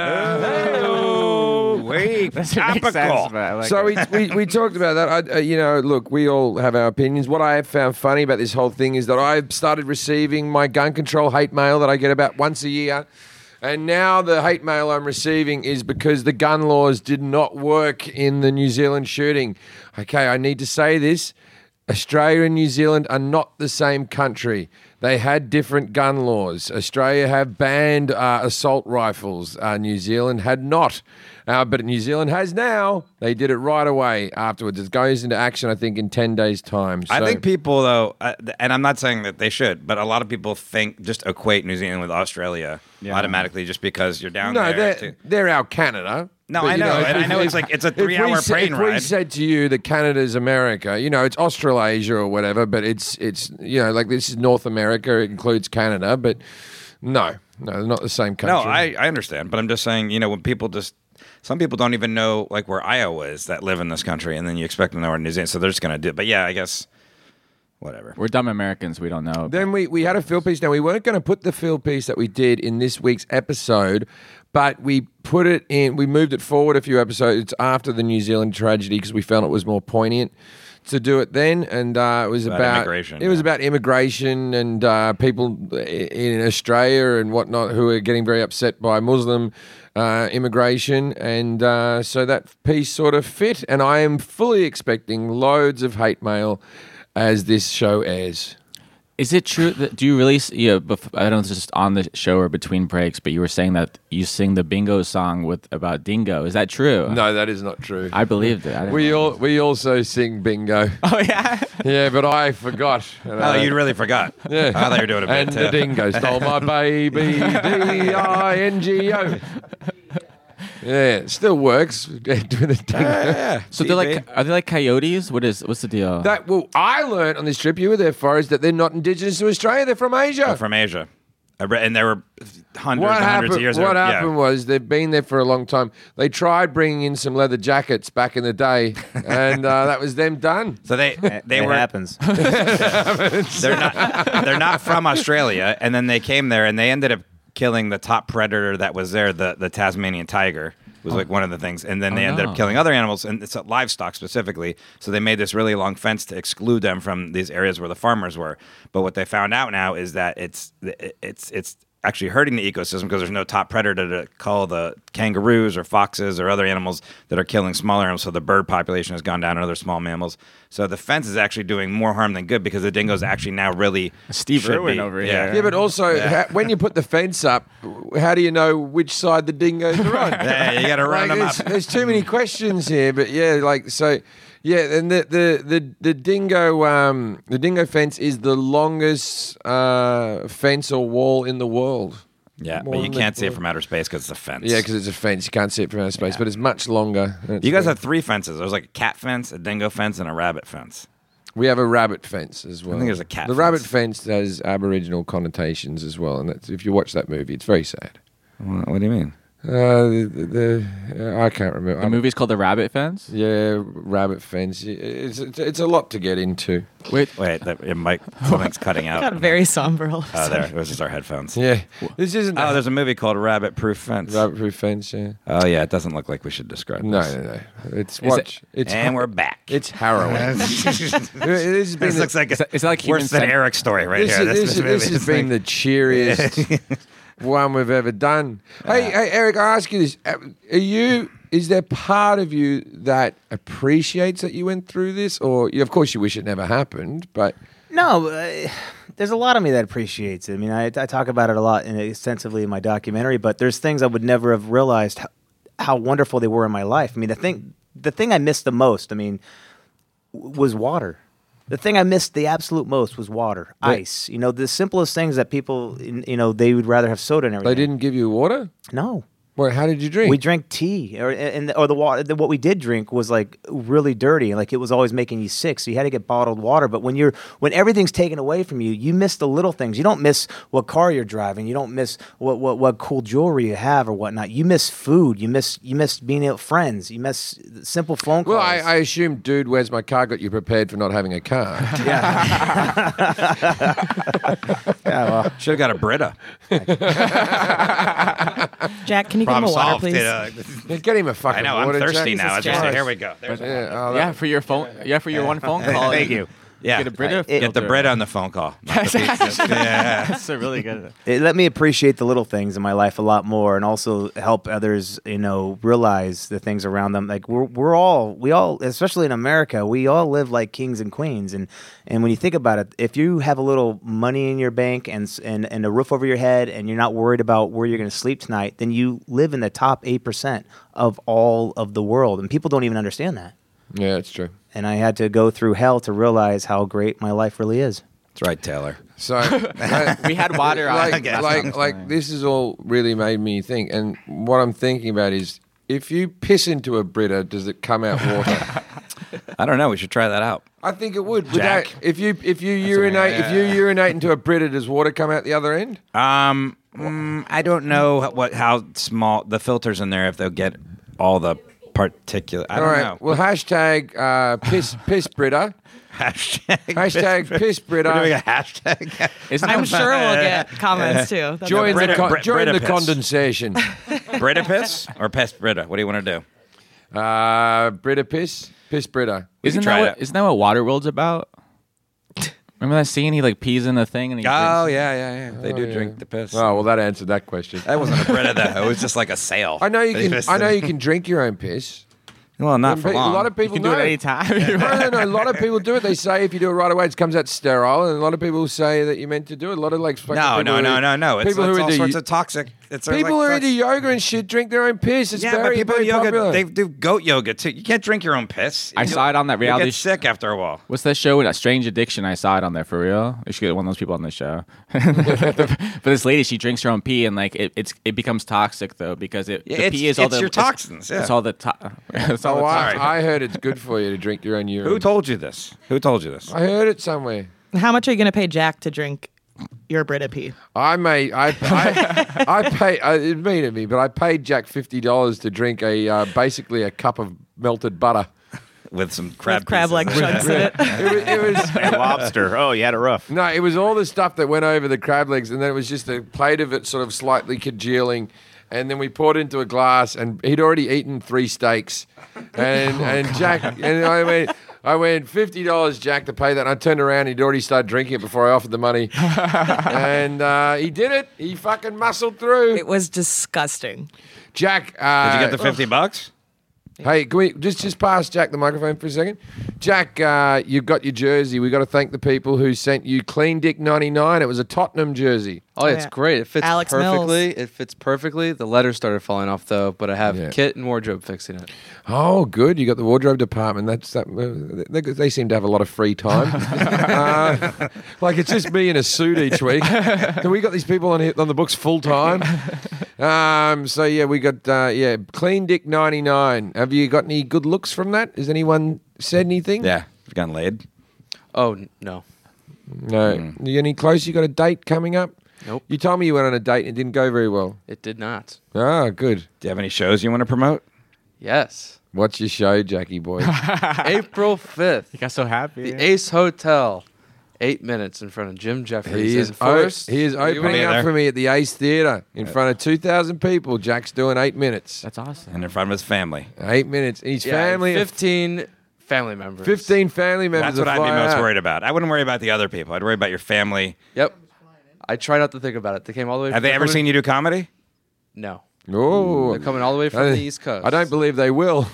Yeah. Wait, doesn't make sense, topical. but I like So it. we, we we talked about that. I, uh, you know, look, we all have our opinions. What I have found funny about this whole thing is that I've started receiving my gun control hate mail that I get about once a year. And now the hate mail I'm receiving is because the gun laws did not work in the New Zealand shooting. Okay, I need to say this. Australia and New Zealand are not the same country. They had different gun laws. Australia have banned uh, assault rifles. Uh, New Zealand had not. Uh, but New Zealand has now. They did it right away afterwards. It goes into action, I think, in ten days' time. So, I think people, though, uh, and I'm not saying that they should, but a lot of people think, just equate New Zealand with Australia Yeah. automatically just because you're down No, there. they're, to- they're our Canada. No, But, I you know, and if- I know if- it's like it's a if we three-hour said- plane If we ride. said to you that Canada's America, you know, it's Australasia or whatever, but it's it's you know, like this is North America. It includes Canada, but no, no, they're not the same country. No, I, I understand, but I'm just saying, you know, when people just, some people don't even know like where Iowa is that live in this country, and then you expect them to know where New Zealand, so they're just gonna do it. But yeah, I guess whatever. We're dumb Americans. We don't know. Then we, we had a field piece. Now, we weren't going to put the field piece that we did in this week's episode, but we put it in, we moved it forward a few episodes after the New Zealand tragedy because we felt it was more poignant to do it then. And uh, it was About about, immigration, it was yeah. about immigration and uh, people in Australia and whatnot who are getting very upset by Muslim uh, immigration. And uh, so that piece sort of fit. And I am fully expecting loads of hate mail as this show airs. Is it true that do you really? You know, bef- I don't know if it's just on the show or between breaks, but you were saying that you sing the bingo song with about dingo. Is that true? No, that is not true. I believed it. I didn't We know. all we also sing bingo. Oh yeah. Yeah, but I forgot. Oh, you really forgot. Yeah. I thought you were doing a bit And too. the dingo stole my baby. D I N G O. Yeah, it still works. Doing the dingo. Yeah. So they're T V. like, are they like coyotes? What is? What's the deal? That well, I learned on this trip. You were there, Forrest, that they're not indigenous to Australia. They're from Asia. Oh, from Asia. I read, and there were hundreds what and hundreds happened? of years. What ago. happened Yeah. was they've been there for a long time. They tried bringing in some leather jackets back in the day, and uh, that was them done. So they they it were happens. they're not they're not from Australia, and then they came there and they ended up killing the top predator that was there, the the Tasmanian tiger. Was like one of the things, and then they Oh, ended no. up killing other animals, and it's uh, livestock specifically. So they made this really long fence to exclude them from these areas where the farmers were. But what they found out now is that it's it's it's actually hurting the ecosystem because there's no top predator to call the kangaroos or foxes or other animals that are killing smaller animals. So the bird population has gone down and other small mammals. So the fence is actually doing more harm than good because the dingoes actually now really Steve should Irwin be. over yeah. here. Yeah, but also, ha- when you put the fence up, how do you know which side the dingoes are on? Yeah, you got to run Like, them there's, up. there's too many questions here, but yeah, like so, yeah, and the the the, the dingo um the dingo fence is the longest uh, fence or wall in the world. Yeah, More but you than the- can't see it from outer space because it's a fence. Yeah, because it's a fence, you can't see it from outer space, but it's much longer. and it's you guys very- have three fences. There's like a cat fence, a dingo fence, and a rabbit fence. we have a rabbit fence as well. think there's a cat The fence. rabbit fence has Aboriginal connotations as well, and that's, if you watch that movie, it's very sad. What, what do you mean? Uh, the, the, the I can't remember. the I'm- movie's called The Rabbit Fence. Yeah, rabbit fence. It's, it's it's a lot to get into. Wait, Wait, that, it might something's cutting out. Got very somber. all of a Oh, there. sudden. It was just our headphones. Yeah, this isn't. Oh, there's a movie called Rabbit Proof Fence. rabbit proof fence. Yeah. Oh, yeah. It doesn't look like we should describe No, this. no, no. It's Is watch. It's and ha- we're back. It's harrowing. this has been This the, looks like Is that- is that like worse Human than Cent- Eric's story right this, here. is, This, this, this, this movie has is been like- the cheeriest one we've ever done. Hey, hey, Eric, I ask you this: Uh, Are you? Is there part of you that appreciates that you went through this, or you, of course you wish it never happened, but No, uh, there's a lot of me that appreciates it. I mean, I, I talk about it a lot and extensively in my documentary, but there's things I would never have realized how, how wonderful they were in my life. I mean, the thing, the thing I missed the most, I mean, w- was water. The thing I missed the absolute most was water, They- ice. You know, the simplest things that people, in- you know, they would rather have soda and everything. they didn't give you water. No. Well, how did you drink? We drank tea, or and or the water. The, what we did drink was like really dirty, like it was always making you sick. So you had to get bottled water. But when you're when everything's taken away from you, you miss the little things. You don't miss what car you're driving. You don't miss what what, what cool jewelry you have or whatnot. You miss food. You miss you miss being out with friends. You miss simple phone calls. well, I, I assume, dude, where's my car? Got you prepared for not having a car. yeah, well, Should have got a Brita. Jack, can you Problem give him a water, solved. please? Uh, Yeah, get him a fucking I know. I'm water, thirsty Jack. now. I was Jesus gonna say, Christ. here we go. There's Yeah, oh, yeah, that- for your phone. Yeah, for your one phone call. thank you. Yeah, Get a Brita It- Get the filter. bread on the phone call. Not the pizza. yeah. That's a really good. It let me appreciate the little things in my life a lot more, and also help others, you know, realize the things around them. Like we're we're all we all, especially in America, we all live like kings and queens. And and when you think about it, if you have a little money in your bank and s- and and a roof over your head, and you're not worried about where you're going to sleep tonight, then you live in the top eight percent of all of the world, and people don't even understand that. Yeah, it's true. And I had to go through hell to realize how great my life really is. That's right, Taylor. So uh, We had water on. like last like time. like this has all really made me think, and what I'm thinking about is if you piss into a Brita, does it come out water? I don't know. We should try that out. I think it would. Would Jack. that- if you if you urinate if you urinate into a Brita, does water come out the other end? Um, mm, I don't know what how small the filters in there if they'll get all the particulate. I All don't right. know. Well, hashtag uh, piss piss Brita. hashtag Hashtag piss Brita. We're doing a hashtag. Isn't I'm that sure we'll get comments too. That's Join Brita- the con- Brit- join Brita the piss. condensation. Brita piss or pest Brita? What do you want to do? Uh, Brita piss, piss Brita. Isn't try that what, it. isn't that what Waterworld's about? Remember that scene? He like pees in the thing and he. Oh drinks- yeah, yeah, yeah. They do yeah. drink the piss. Oh well, that answered that question. That wasn't a Brita though. It was just like a sail. I know you They can. pissed I know in. you can drink your own piss. Well, not for Pe- long. A lot of You people can do know. it anytime. No, no, no. A lot of people do it. They say if you do it right away, it comes out sterile, and a lot of people say that you're meant to do it. A lot of like fucking no, people no, who- no, no, no. It's, people it's who all are into, sorts of toxic. It's people like, who are toxic- into yoga and shit drink their own piss. It's Yeah, very, but people very in yoga, popular. they do goat yoga too. You can't drink your own piss. I You- saw it on that you reality get sh- sick after a while. What's that show? A Strange Addiction. I saw it on there for real. We should get one of those people on the show. But this lady, she drinks her own pee, and like it, it's it becomes toxic though because it Yeah, the it's- pee is all it's the your it's- toxins, yeah. It's all the to- it's all Oh, the I, toxins. I heard it's good for you to drink your own urine. Who told you this? Who told you this? I heard it somewhere. How much are you going to pay Jack to drink your Brita pee? I may. I. I, I pay. Uh, it mean to me, but I paid Jack fifty dollars to drink a uh, basically a cup of melted butter. With some crab With crab pieces leg in it. chunks in it. It was. It was And lobster. Oh, you had a rough. No, it was all the stuff that went over the crab legs, and then it was just a plate of it sort of slightly congealing. And then we poured it into a glass, and he'd already eaten three steaks. And and Jack, and I went, I went fifty dollars, Jack, to pay that. And I turned around, he'd already started drinking it before I offered the money. And uh, he did it. He fucking muscled through. It was disgusting. Jack, uh, Did you get the fifty bucks? Hey, can we just just pass Jack the microphone for a second? Jack, uh, you've got your jersey. We got to thank the people who sent you Clean Dick ninety-nine. It was a Tottenham jersey. Oh, it's yeah. great. It fits Alex perfectly. Mills. It fits perfectly. The letters started falling off though, but I have Yeah. kit and wardrobe fixing it. Oh, good. You got the wardrobe department. That's that. Uh, they, they seem to have a lot of free time. uh, like it's just me in a suit each week. And we got these people on here, on the books full time. Um, so yeah, we got uh, yeah, Clean Dick ninety-nine. Have you got any good looks from that? Has anyone said anything? Yeah. You've gotten laid. Oh n- no, No. You any close? You got a date coming up? Nope. You told me you went on a date and it didn't go very well. it did not. Ah, good. Do you have any shows you want to promote? Yes, What's your show, Jackie boy? April fifth, You got so happy. the Ace Hotel, eight minutes in front of Jim Jeffries. He is, And o- first, he is you wanna- opening be up there? for me at the Ace Theatre in front of two thousand people. Jack's doing eight minutes. That's awesome. And in front of his family. Eight minutes. And his Yeah, and family, fifteen family members. fifteen family members. That's what will I'd be fly most out. worried about. I wouldn't worry about the other people. I'd worry about your family. Yep. I try not to think about it. They came all the way. Have they they're ever coming- seen you do comedy? No. Oh, They're coming all the way from I- the East Coast. I don't believe they will.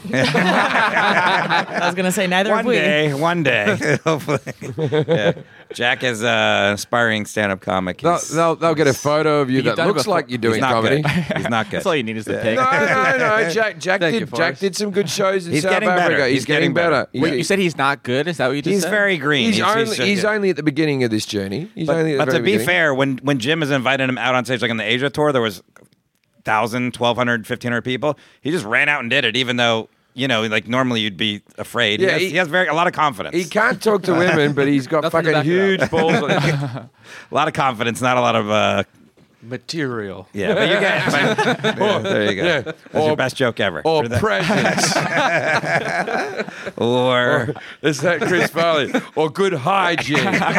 I was going to say neither have One we. day, one day, hopefully. Yeah. Jack is an aspiring stand-up comic. They'll, He's, they'll, they'll get a photo of you You've that done it looks before. like you're he's doing not comedy. good. He's not good. That's all you need is the pic. No, no, no. Jack, Jack Thank did. you, Jack Forrest. did some good shows in He's South getting Africa. better. He's, He's getting getting better. better. Wait, you said he's not good? Is that what you just He's said? very green. He's, He's- only, he's- he's yeah. only at the beginning of this journey. He's only at But the to very be beginning. fair, when when Jim has invited him out on stage, like on the Asia tour, there was one thousand, twelve hundred, fifteen hundred people. He just ran out and did it, even though, you know, like normally you'd be afraid. Yeah, he, has, he- he has very a lot of confidence. He can't talk to women, but he's got Nothing to fucking back it huge up. balls on him. a lot of confidence, not a lot of. Uh, Material. yeah, but you get. but- yeah, there you go. yeah. That's Or- your best joke ever. Or Or, that- presents. or Is that Chris Farley? Or good hygiene.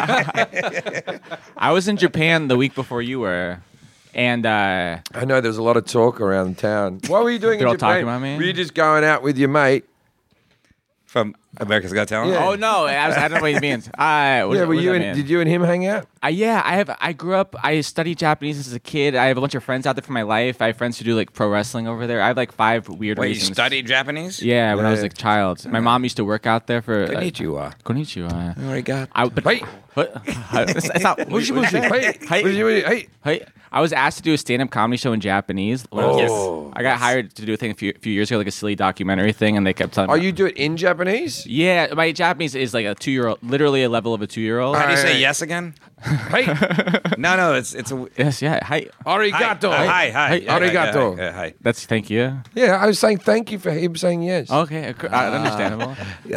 I was in Japan the week before you were, and uh, I know there's a lot of talk around town. What were you doing They're in all Japan? talking about me? Were you just going out with your mate? from America's Got Talent. Yeah. Oh no, I, was, I don't know what he means. Uh, what, Yeah, what were does you that and mean? did you and him hang out? Uh, yeah, I have. I grew up. I studied Japanese as a kid. I have a bunch of friends out there for my life. I have friends who do like pro wrestling over there. I have like five weird Wait, you reasons. studied Japanese? Yeah, when I was Yeah. like a child. My mom used to work out there for. Uh, Konnichiwa. Konnichiwa. Arigato. I, but, Hey. What? it's, it's not. What'd you- what'd you- Hey, Hey. what'd you- hey. Hey, I was asked to do a stand-up comedy show in Japanese. When I, was, I got hired to do a thing a few, few years ago, like a silly documentary thing, and they kept telling Oh, me. you do it in Japanese? Yeah, my Japanese is like a two-year-old, literally a level of a two-year-old. How do you Alright. say yes again? Hey, No, no, it's it's a Yes, yeah. Hi. arigato. Hi, hi, hi. Hey, Yeah, yeah, arigato. yeah, yeah, hi. That's thank you. Yeah, I was saying thank you for him saying yes. Okay, uh, understandable.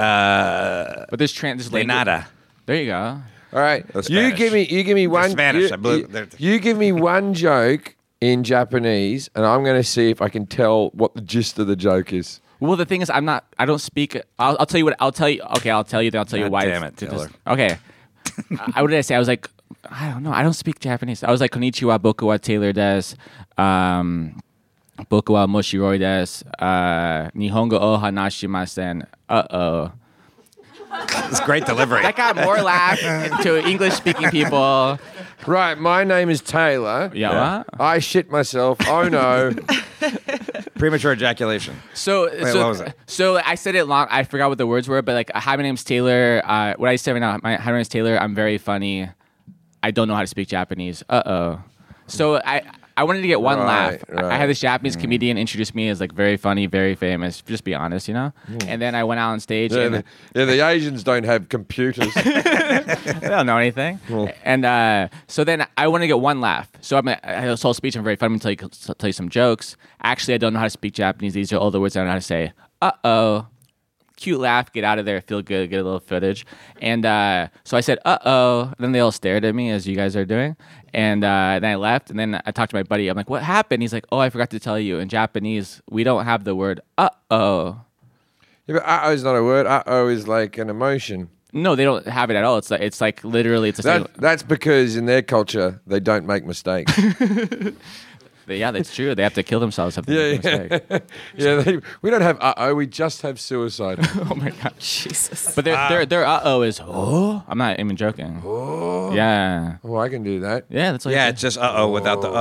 Uh, But there's trans. There's de language- nada. There you go. All right, Those you Spanish. give me you give me one. Spanish, You, I believe you- they're- you give me one joke in Japanese, and I'm going to see if I can tell what the gist of the joke is. Well, the thing is, I'm not. I don't speak. I'll, I'll tell you what. I'll tell you. Okay, I'll tell you. Then I'll tell you God why. damn it's- it, it's- Taylor. Okay. I, what did I say? I was like, I don't know. I don't speak Japanese. I was like, konnichiwa, boku wa Taylor desu. Um, boku wa moshiroi desu. Uh, Nihongo o hanashimasen. Uh oh. It's great delivery. That got more laughs to English-speaking people. Right, my name is Taylor. Yeah. what? I shit myself. Oh no. Premature ejaculation. So, so, what was it? so I said it long. I forgot what the words were, but like, hi, my name's Taylor. Uh, what I say right now, my, hi, my name's Taylor. I'm very funny. I don't know how to speak Japanese. Uh oh. So I, I wanted to get one Right, laugh. I- right. I had this Japanese comedian introduce me as like very funny, very famous. Just be honest, you know. And then I went out on stage. Yeah, and the, yeah, the Asians don't have computers. they don't know anything. And uh, so then I want to get one laugh. So I'm, I have this whole speech. I'm very funny. I'm going to tell you, tell you some jokes. Actually, I don't know how to speak Japanese. These are all the words I don't know how to say. Uh oh. Cute laugh. Get out of there. Feel good. Get a little footage. And uh, so I said, uh oh. Then they all stared at me as you guys are doing. And uh, then I left. And then I talked to my buddy. I'm like, what happened? He's like, oh, I forgot to tell you. In Japanese, we don't have the word uh oh. Yeah, but uh-oh is not a word. Uh-oh is like an emotion. No, they don't have it at all. It's like it's like literally it's a That, single- that's because in their culture, they don't make mistakes. yeah, that's true. They have to kill themselves. If they Yeah, make a mistake. yeah, they, we don't have uh-oh, we just have suicide. Oh my god. Jesus. But their their their uh oh is oh. I'm not even joking. Oh. Yeah. Oh, I can do that. Yeah, that's like Yeah, it's just uh oh without the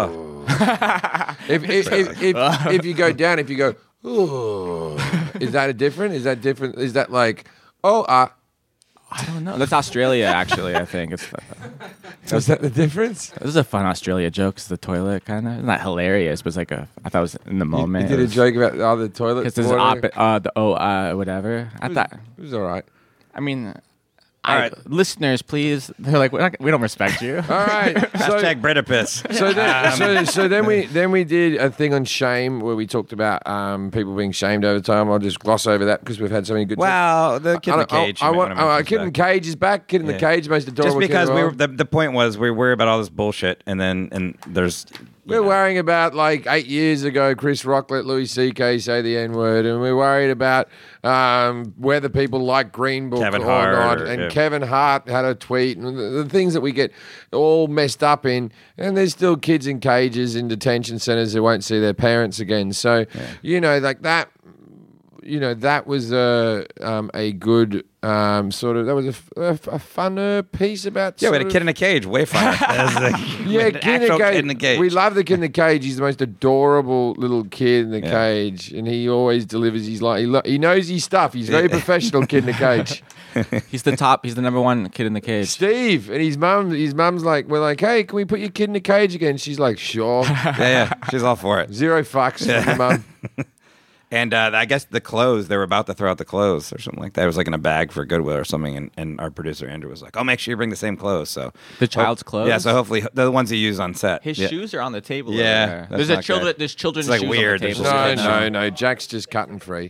uh. If if, if, if, if you go down, if you go, ooh, is that a different? Is that different? Is that like, oh, uh, I don't know. That's Australia, actually. I think it's. is that the difference? This is a fun Australia joke. It's the toilet kind of. It's not hilarious, but it's like a. I thought it was in the You, moment. you did a joke about oh, the toilet. because there's water. op- uh, the oh uh whatever. I thought. It was all right. I mean. All I, right. Listeners, please. They're like, we're not, we don't respect you. All right. So, Hashtag Britapiss. so then, so, so then we then we did a thing on shame where we talked about um, people being shamed over time. I'll just gloss over that because we've had so many good. Wow, the kid in the I, I- cage. I, you might want. wanna Oh, mention Kid in that. the Cage is back. Kid in the Yeah. Cage, most adorable. Just because kid in we the were, world. the, the point was we worry about all this bullshit, and then and there's We're worrying about like eight years ago, Chris Rock let Louis C K say the N word, and we're worried about um, whether people like Green Book Kevin or Hart not. or- and yeah. Kevin Hart had a tweet, and the, the things that we get all messed up in. And there's still kids in cages in detention centers who won't see their parents again. So, you know, like that. You know, that was a um, a good um, sort of that was a, f- a f- a funner piece about yeah, we sort had a of- kid in a cage, way funner. That's like- yeah, an kid in, the actual cage. kid in the cage. We love the kid in the cage. He's the most adorable little kid in the Yeah. cage, and he always delivers his line. He, lo- he knows his stuff. He's very professional. Kid in the cage. He's the top. He's the number one kid in the cage. Steve and his mum. His mum's like, we're like, hey, can we put your kid in the cage again? She's like, sure. yeah, yeah, she's all for it. Zero fucks from your mum. And uh, I guess the clothes, they were about to throw out the clothes or something like that. It was like in a bag for Goodwill or something. And, and our producer, Andrew, was like, oh, make sure you bring the same clothes. So The child's clothes? Yeah, so hopefully the ones he used on set. His yeah. shoes are on the table. Yeah, over there. that's there's a not children. good. There's children's It's like shoes weird. on the There's table. just- No, Yeah. no, no. Jack's just cutting free.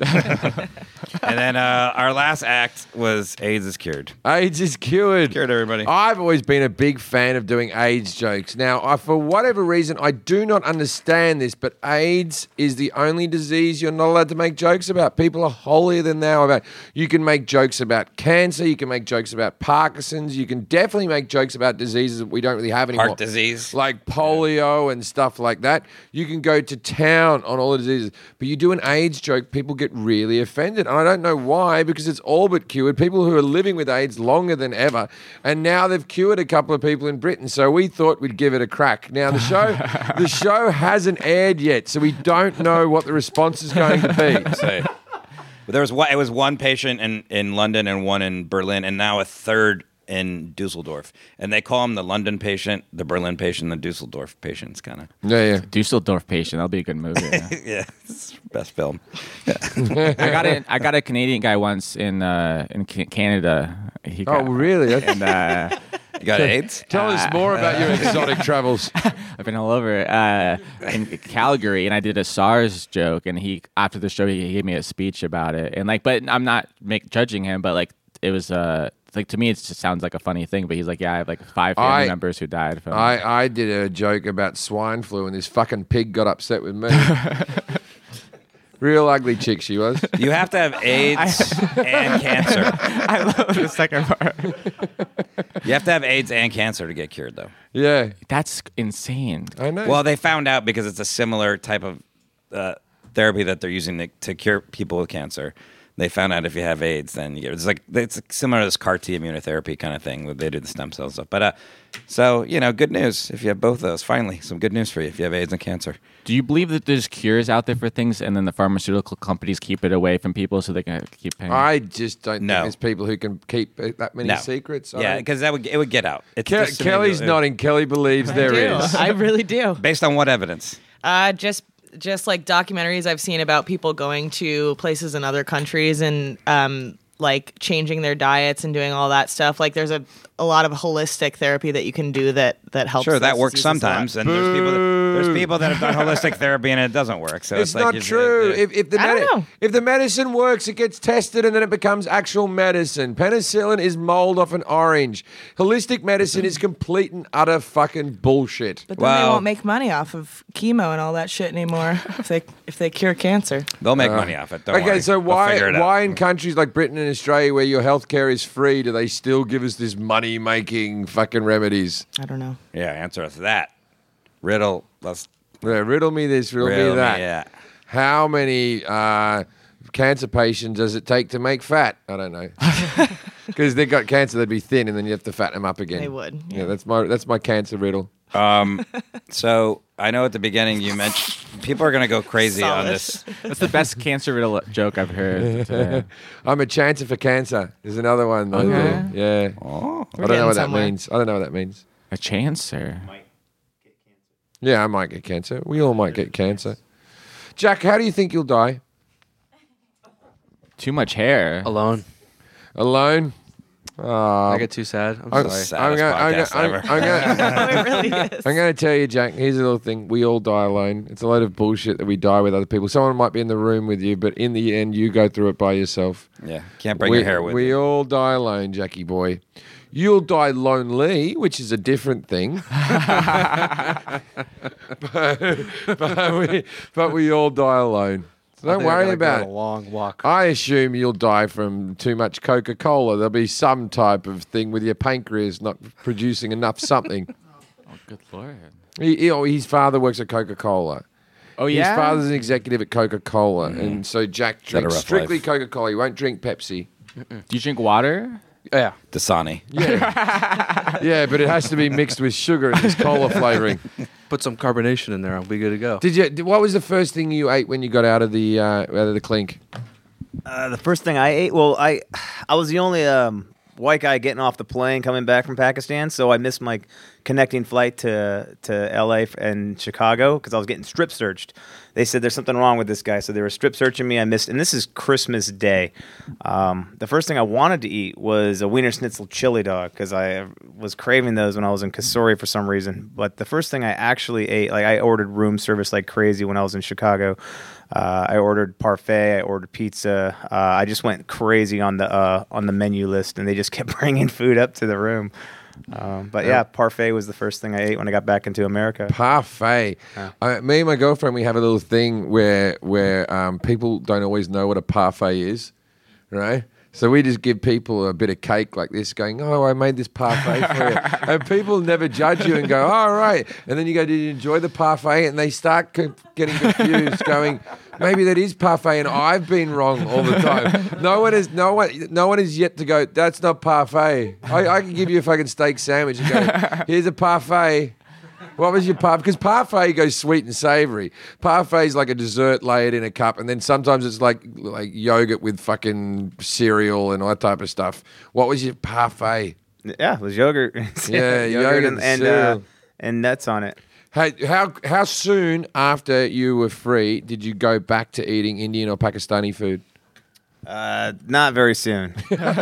And then uh, our last act was AIDS is cured. AIDS is cured. Cured everybody. I've always been a big fan of doing AIDS jokes. Now, I, for whatever reason, I do not understand this, but AIDS is the only disease disease you're not allowed to make jokes about. People are holier than thou about. You can make jokes about cancer. You can make jokes about Parkinson's. You can definitely make jokes about diseases that we don't really have anymore. Heart disease. Like polio and stuff like that. You can go to town on all the diseases. But you do an AIDS joke, people get really offended. And I don't know why, because it's all but cured. People who are living with AIDS longer than ever. And now they've cured a couple of people in Britain. So we thought we'd give it a crack. Now the show the show hasn't aired yet, so we don't know what the response is going to be. So, but there was one, it was one patient in, in London and one in Berlin, and now a third in Dusseldorf. And they call him the London patient, the Berlin patient, the Dusseldorf patient. It's kind of Yeah, yeah. Dusseldorf Patient. That'll be a good movie. Yeah. yeah, it's best film. I got a I got a Canadian guy once in uh, in Ca- Canada. He Oh, got, really? That's- And uh, You got AIDS? Tell us more about your exotic travels. I've been all over uh, in Calgary, and I did a SARS joke. And he after the show, he gave me a speech about it. And like, but I'm not make, judging him, but like it was uh, like to me, it just sounds like a funny thing. But he's like, yeah, I have like five family I- members who died from. I, I did a joke about swine flu, and this fucking pig got upset with me. Real ugly chick she was. You have to have AIDS and cancer. I love the second part. You have to have AIDS and cancer to get cured, though. Yeah, That's insane. I know. Well, they found out because it's a similar type of uh, therapy that they're using to, to cure people with cancer. They found out if you have AIDS, then you get it's like it's similar to this C A R T immunotherapy kind of thing where they do the stem cell stuff. But uh, so you know, good news if you have both of those. Finally, some good news for you if you have AIDS and cancer. Do you believe that there's cures out there for things, and then the pharmaceutical companies keep it away from people so they can keep paying? I just don't No. think there's people who can keep that many No. secrets. I Yeah, don't- because that would it would get out. It's Ke- just to me, Kelly's it- nodding. Kelly believes there I do. is. I really do. Based on what evidence? Uh, just just like documentaries I've seen about people going to places in other countries and um, like changing their diets and doing all that stuff. Like there's a, a lot of holistic therapy that you can do that that helps. Sure, that those works diseases a lot. sometimes, and there's people that, there's people that have done holistic therapy and it doesn't work. So It's it's, like not you- true. it- If, if the I don't know. if the medicine works, it gets tested and then it becomes actual medicine. Penicillin is mold off an orange. Holistic medicine is complete and utter fucking bullshit. But then they Well- won't make money off of chemo and all that shit anymore if they if they cure cancer. they'll make money off it. Don't okay, worry. so They'll why figure it out. why in countries like Britain and Australia where your healthcare is free do they still give us this money making fucking remedies? I don't know. Yeah, answer us that. Riddle. Let's Yeah, riddle me this, riddle, riddle me that. yeah. How many uh, cancer patients does it take to make fat? I don't know. Because they got cancer, they'd be thin, and then you have to fatten them up again. They would, Yeah, yeah. that's my that's my cancer riddle. Um, so I know at the beginning you mentioned people are going to go crazy on Solid. this. That's the best cancer riddle joke I've heard today. I'm a chancer for cancer. There's another one. I Okay. do. Yeah. Oh, I don't know what that somewhere. means. I don't know what that means. A chancer. Yeah, I might get cancer. We all might get cancer. Jack, how do you think you'll die? Too much hair. Alone. Alone? Uh, I get too sad. I'm I'm, sorry. I'm, Saddest gonna, I'm, podcast gonna, I'm, ever. I'm gonna, No, it really is. I'm going to tell you, Jack, here's a little thing. We all die alone. It's a load of bullshit that we die with other people. Someone might be in the room with you, but in the end, you go through it by yourself. yeah. Can't bring we, your hair with We you. all die alone, Jackie boy. You'll die lonely, which is a different thing. but, but, we, but we all die alone. So I don't think I worry gotta go about on it. a long walk. I assume you'll die from too much Coca-Cola. There'll be some type of thing with your pancreas not producing enough something. Oh, good lord. He, he- oh, his father works at Coca-Cola. Oh His yeah. father's an executive at Coca-Cola, and so Jack had a drinks rough strictly life. Coca-Cola. He won't drink Pepsi. Do you drink water? Yeah. Dasani. Yeah, yeah, but it has to be mixed with sugar and this cola flavoring. Put some carbonation in there. I'll be good to go. Did you? did- What was the first thing you ate when you got out of the uh, out of the clink? Uh, the first thing I ate, well, I I was the only um, white guy getting off the plane coming back from Pakistan, so I missed my connecting flight to to L A and Chicago because I was getting strip searched. They said there's something wrong with this guy, so they were strip searching me. I missed, and this is Christmas Day. Um, the first thing I wanted to eat was a Wiener Schnitzel chili dog because I was craving those when I was in Kasuri for some reason. But the first thing I actually ate, like I ordered room service like crazy when I was in Chicago. Uh, I ordered parfait. I ordered pizza. Uh, I just went crazy on the uh, on the menu list, and they just kept bringing food up to the room. Um, but yeah, parfait was the first thing I ate when I got back into America. Parfait. Yeah. Uh, me and my girlfriend, we have a little thing where where um, people don't always know what a parfait is, right? So we just give people a bit of cake like this, going, "Oh, I made this parfait for you," and people never judge you and go, "Oh, right." And then you go, "Did you enjoy the parfait?" And they start co- getting confused, going, "Maybe that is parfait, and I've been wrong all the time." No one is, no one, no one is yet to go. That's not parfait. I, I can give you a fucking steak sandwich and go, "Here's a parfait." What was your parfait? Because parfait goes sweet and savoury. Parfait is like a dessert layered in a cup, and then sometimes it's like like yogurt with fucking cereal and all that type of stuff. What was your parfait? Yeah, it was yogurt. Yeah, yogurt and and and, uh, cereal. and nuts on it. Hey, how how soon after you were free did you go back to eating Indian or Pakistani food? Uh, not very soon.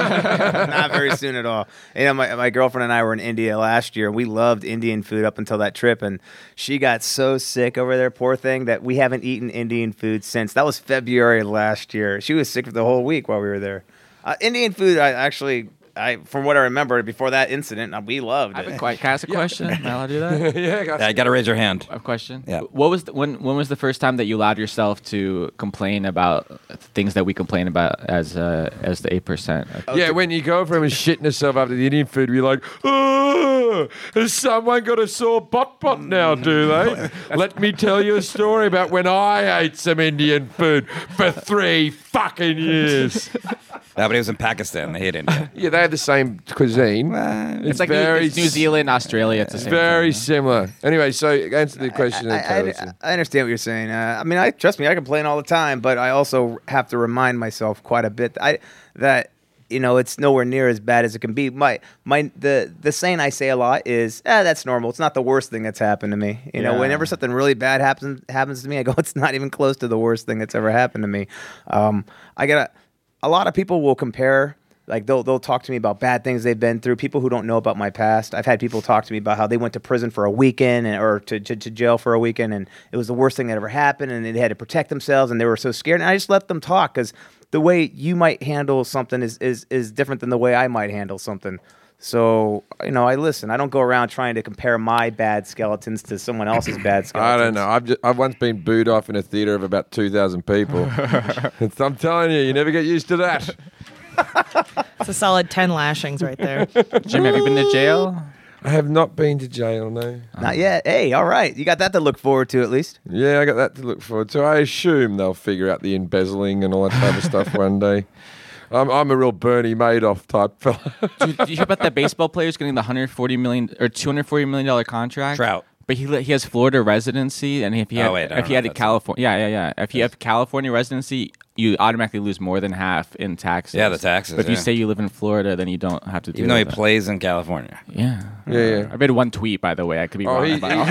Not very soon at all. You know, my my girlfriend and I were in India last year. We loved Indian food up until that trip, and she got so sick over there, poor thing, that we haven't eaten Indian food since. That was February last year. She was sick for the whole week while we were there. Uh, Indian food, I actually. I, from what I remember, before that incident, uh, we loved I have it. a que- can I ask a question? Am I allowed to do that? yeah, guys. Yeah, you got to raise your hand. I have a question. Yeah. What was the, when? When was the first time that you allowed yourself to complain about things that we complain about as uh, as the eight percent? Yeah, when you go from shitting yourself after the Indian food, we're like, oh, has someone got a sore butt butt now, do they? Let me tell you a story about when I ate some Indian food for three fucking years. No, but it was in Pakistan. They hate India. Yeah, they have the same cuisine. It's, It's like very New, it's New Zealand, Australia. It's the It's same very thing, similar. Anyway, so answer the question. I, of I, Carlos. I, I understand what you're saying. Uh, I mean, I trust me, I complain all the time, but I also have to remind myself quite a bit I, that you know it's nowhere near as bad as it can be. My my the the saying I say a lot is, "Ah, that's normal. It's not the worst thing that's happened to me." You know, Yeah. whenever something really bad happens happens to me, I go, "It's not even close to the worst thing that's ever happened to me." Um, I got a lot of people will compare. Like they'll they'll talk to me about bad things they've been through. People who don't know about my past. I've had people talk to me about how they went to prison for a weekend and, or to, to, to jail for a weekend, and it was the worst thing that ever happened, and they had to protect themselves, and they were so scared. And I just let them talk because the way you might handle something is, is is different than the way I might handle something. So you know, I listen. I don't go around trying to compare my bad skeletons to someone else's bad skeletons. I don't know. I've just, I've once been booed off in a theater of about two thousand people. I'm telling you, you never get used to that. It's a solid ten lashings right there. Jim, have you been to jail? I have not been to jail, no. Not yet. Hey, all right. You got that to look forward to at least. Yeah, I got that to look forward to. I assume they'll figure out the embezzling and all that type of stuff one day. I'm, I'm a real Bernie Madoff type fella. Dude, did you hear about that baseball player who's getting the one hundred forty million or two hundred forty million dollar contract? Trout. But he li- he has Florida residency, and if he had, Oh, wait, I don't if he know had if a that's California, yeah, yeah, yeah. If you have California residency, you automatically lose more than half in taxes. Yeah, the taxes, But if you yeah. say you live in Florida, then you don't have to do Even though he that. plays in California. Yeah, Yeah, yeah. I read one tweet, by the way. I could be Oh, wrong. he- about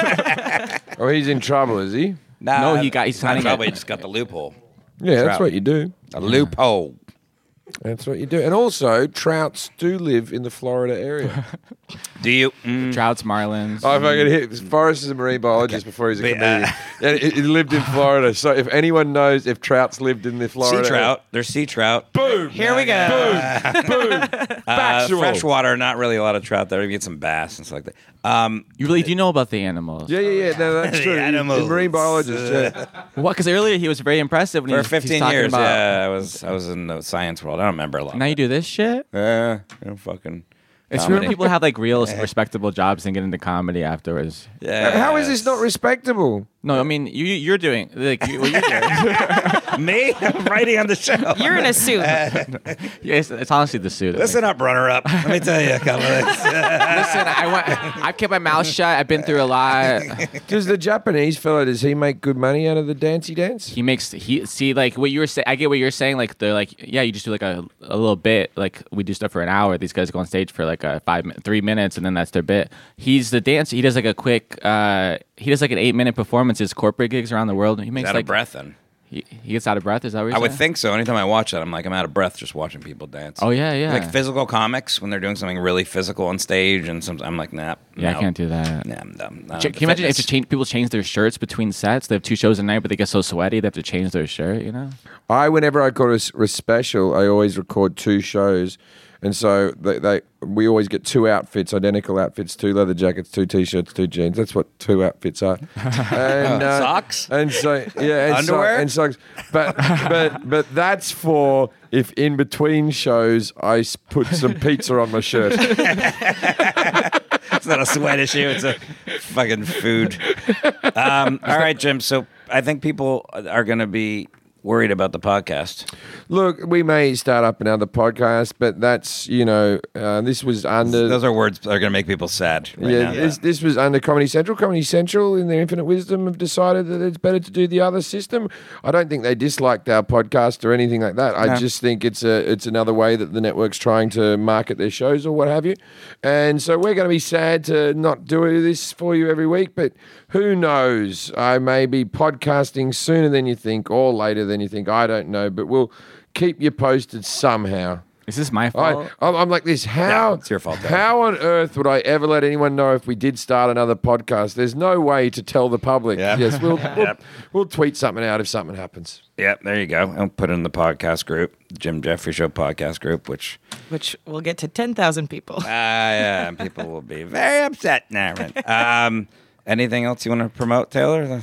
he- oh, he's in trouble, is he? Nah, No, he got- he's it's not signing trouble. it. He just got the loophole. Yeah, that's Trout. what you do. A loophole. That's what you do. And also, trouts do live in the Florida area. Do you? Mm. Trouts, marlins. I fucking hit. Forrest is a marine biologist before he's a But, comedian. uh, and he, he lived in Florida. So if anyone knows if trouts lived in the Florida Sea trout. There's sea trout. boom, Here we go. boom, boom. Uh, Factual. freshwater, not really a lot of trout there. You get some bass and stuff like that. Um, You really do know about the animals. Yeah, yeah, yeah. No, that's The true. He's a animals. marine biologist. Yeah. What? Because earlier he was very impressive when he for was he's fifteen talking years, about, yeah, I was I was in the science world. I don't remember a lot. Now you do this shit. Yeah, you know, fucking. It's comedy. when people have like real respectable jobs and get into comedy afterwards. Yeah. How is this not respectable? No, I mean you you're doing like you, what you're doing. Me? I'm writing on the show. You're in a suit. Yeah, it's, it's honestly the suit. Listen up, runner up. Let me tell you a couple of things. Listen, I want. I've kept my mouth shut. I've been through a lot. Does the Japanese fella, does he make good money out of the dancey dance? He makes he see like what you were saying. I get what you're saying. Like they're like, yeah, you just do like a, a little bit. Like we do stuff for an hour. These guys go on stage for like a five, mi- three minutes, and then that's their bit. He's the dancer. He does like a quick. Uh, he does like an eight minute performance. His corporate gigs around the world. He makes Out like of breath, then. He, he gets out of breath. Is that what you're I would saying? think so. Anytime I watch that, I'm like, I'm out of breath just watching people dance. Oh yeah, yeah. Like physical comics when they're doing something really physical on stage, and some, I'm like, nah. yeah, no. I can't do that. Nah, I'm dumb. Ch- Can you imagine if to change, people change their shirts between sets? They have two shows a night, but they get so sweaty they have to change their shirt. You know? I, whenever I got a, s- a special, I always record two shows. And so they, they we always get two outfits, identical outfits, two leather jackets, two t-shirts, two jeans. That's what two outfits are. And, uh, Socks? And so yeah, and Underwear? So, and socks. But but but that's for if in between shows I s- put some pizza on my shirt. It's not a sweat issue. It's a fucking food. Um, all right, Jim. So I think people are going to be worried about the podcast. Look, we may start up another podcast, but that's, you know, uh, this was under... Those are words that are going to make people sad right yeah, now. This, this was under Comedy Central. Comedy Central, in their infinite wisdom, have decided that it's better to do the other system. I don't think they disliked our podcast or anything like that. I No. just think it's a it's another way that the network's trying to market their shows or what have you. And so we're going to be sad to not do this for you every week, but who knows? I may be podcasting sooner than you think or later than you think. I don't know, but we'll keep you posted somehow. Is this my fault? I, I'm I'm like this. How? Yeah, it's your fault, Dad. How on earth would I ever let anyone know if we did start another podcast? There's no way to tell the public. Yeah. Yes, we'll, we'll Yep. we'll tweet something out if something happens. Yeah, there you go. I'll put it in the podcast group, Jim Jeffrey Show podcast group, which, Which will get to ten thousand people. uh, yeah, and people will be very upset now. Right? Um, anything else you want to promote, Taylor?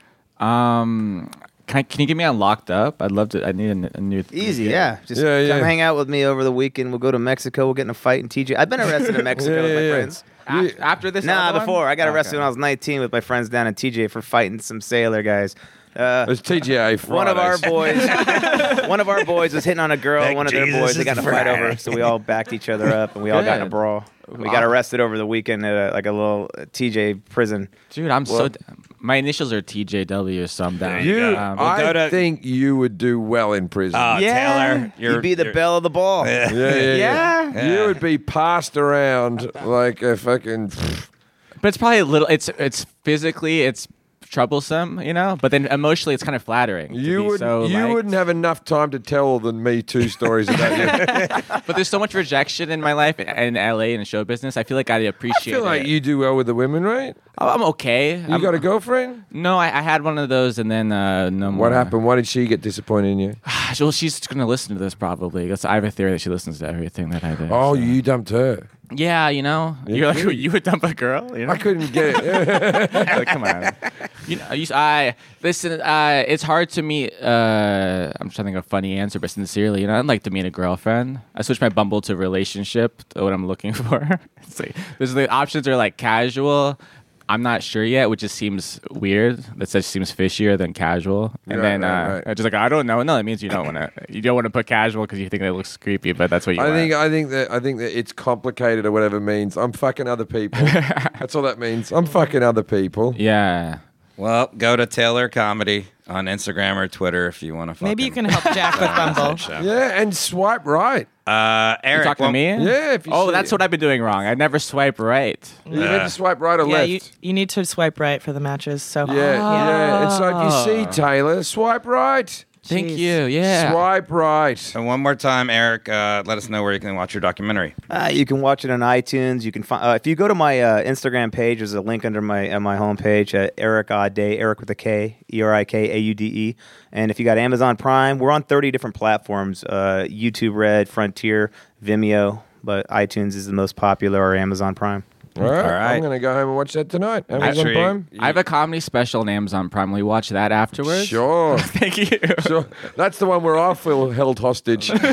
Um, can, I, can you get me on Locked Up? I'd love to. I need a, a new. Easy, yeah. Just Yeah, yeah. come hang out with me over the weekend. We'll go to Mexico. We'll get in a fight in T J. I've been arrested in Mexico Yeah, with my yeah, yeah. friends. A- after this? Nah, other one? before. I got arrested Okay. when I was nineteen with my friends down in T J for fighting some sailor guys. Uh, It's T G A Fridays. one of our boys, one of our boys was hitting on a girl. Thank one of their Jesus boys, they got in a it's fight Friday. over. So we all backed each other up, and we all got in a Good. brawl. We got arrested over the weekend at a, like a little uh, T J prison. Dude, I'm Well- so. My initials are T J W, so I'm down. You, Um, We'll I go to- think you would do well in prison. Oh, Taylor, you're, You'd be the you're- belle of the ball. Yeah. yeah, yeah, yeah, Yeah. You would be passed around like a fucking. but it's probably a little. It's it's physically it's troublesome, you know. But then emotionally, it's kind of flattering. to You be would. So you liked. wouldn't have enough time to tell the Me Too stories about you. But there's so much rejection in my life in, in L A and show business. I feel like I'd I appreciate. feel like it. you do well with the women, right? Oh, I'm okay. You I'm, got a girlfriend? No, I, I had one of those, and then uh, no more. What happened? Why did she get disappointed in you? Well, she's gonna listen to this probably. Because I have a theory that she listens to everything that I do. Oh, so. you dumped her. Yeah, you know, you're like you would dump a girl. You know? I couldn't get it. Like, come on. You know, you, I listen. Uh, it's hard to meet. Uh, I'm trying to think of a funny answer, but sincerely, you know, I'd like to meet a girlfriend. I switched my Bumble to relationship. To what I'm looking for. It's like there's the options are like casual. I'm not sure yet, which just seems weird. That just seems fishier than casual. And Right, then right, uh, right. I just like I don't know. No, that means you don't want to. You don't want to put casual because you think it looks creepy, but that's what you I want. think I think that I think that it's complicated or whatever it means. I'm fucking other people. That's all that means. I'm fucking other people. Yeah. Well, go to Taylor Comedy on Instagram or Twitter if you want to. Maybe you can help Jack with Bumble. Yeah, and swipe right. Uh, You Eric, talking well, to me? Yeah, if you Oh, see that's it. what I've been doing wrong. I never swipe right. You meant to swipe right or Yeah, left. you, you need to swipe right for the matches. So yeah, yeah. It's like you see Oh. Taylor, swipe right. Thank Jeez. you. Yeah. Swipe right. And one more time, Eric, uh, let us know where you can watch your documentary. Uh, you can watch it on iTunes. You can find uh, if you go to my uh, Instagram page. There's a link under my on my homepage. Uh, Eric Audet, Eric with a K, E R I K A U D E. And if you got Amazon Prime, we're on thirty different platforms: uh, YouTube Red, Frontier, Vimeo. But iTunes is the most popular, or Amazon Prime. All right. All right. I'm going to go home and watch that tonight. Amazon Sure you- Prime? I have a comedy special on Amazon Prime. Will you watch that afterwards? Sure. Thank you. Sure. That's the one where I feel held hostage. Uh,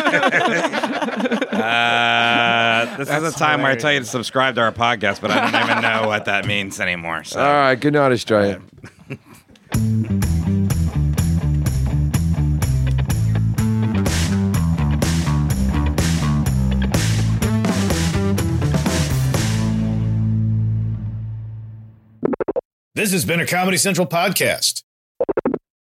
this is a time where I tell you to subscribe to our podcast, but I don't even know what that means anymore. So. All right. Good night, Australia. This has been a Comedy Central podcast.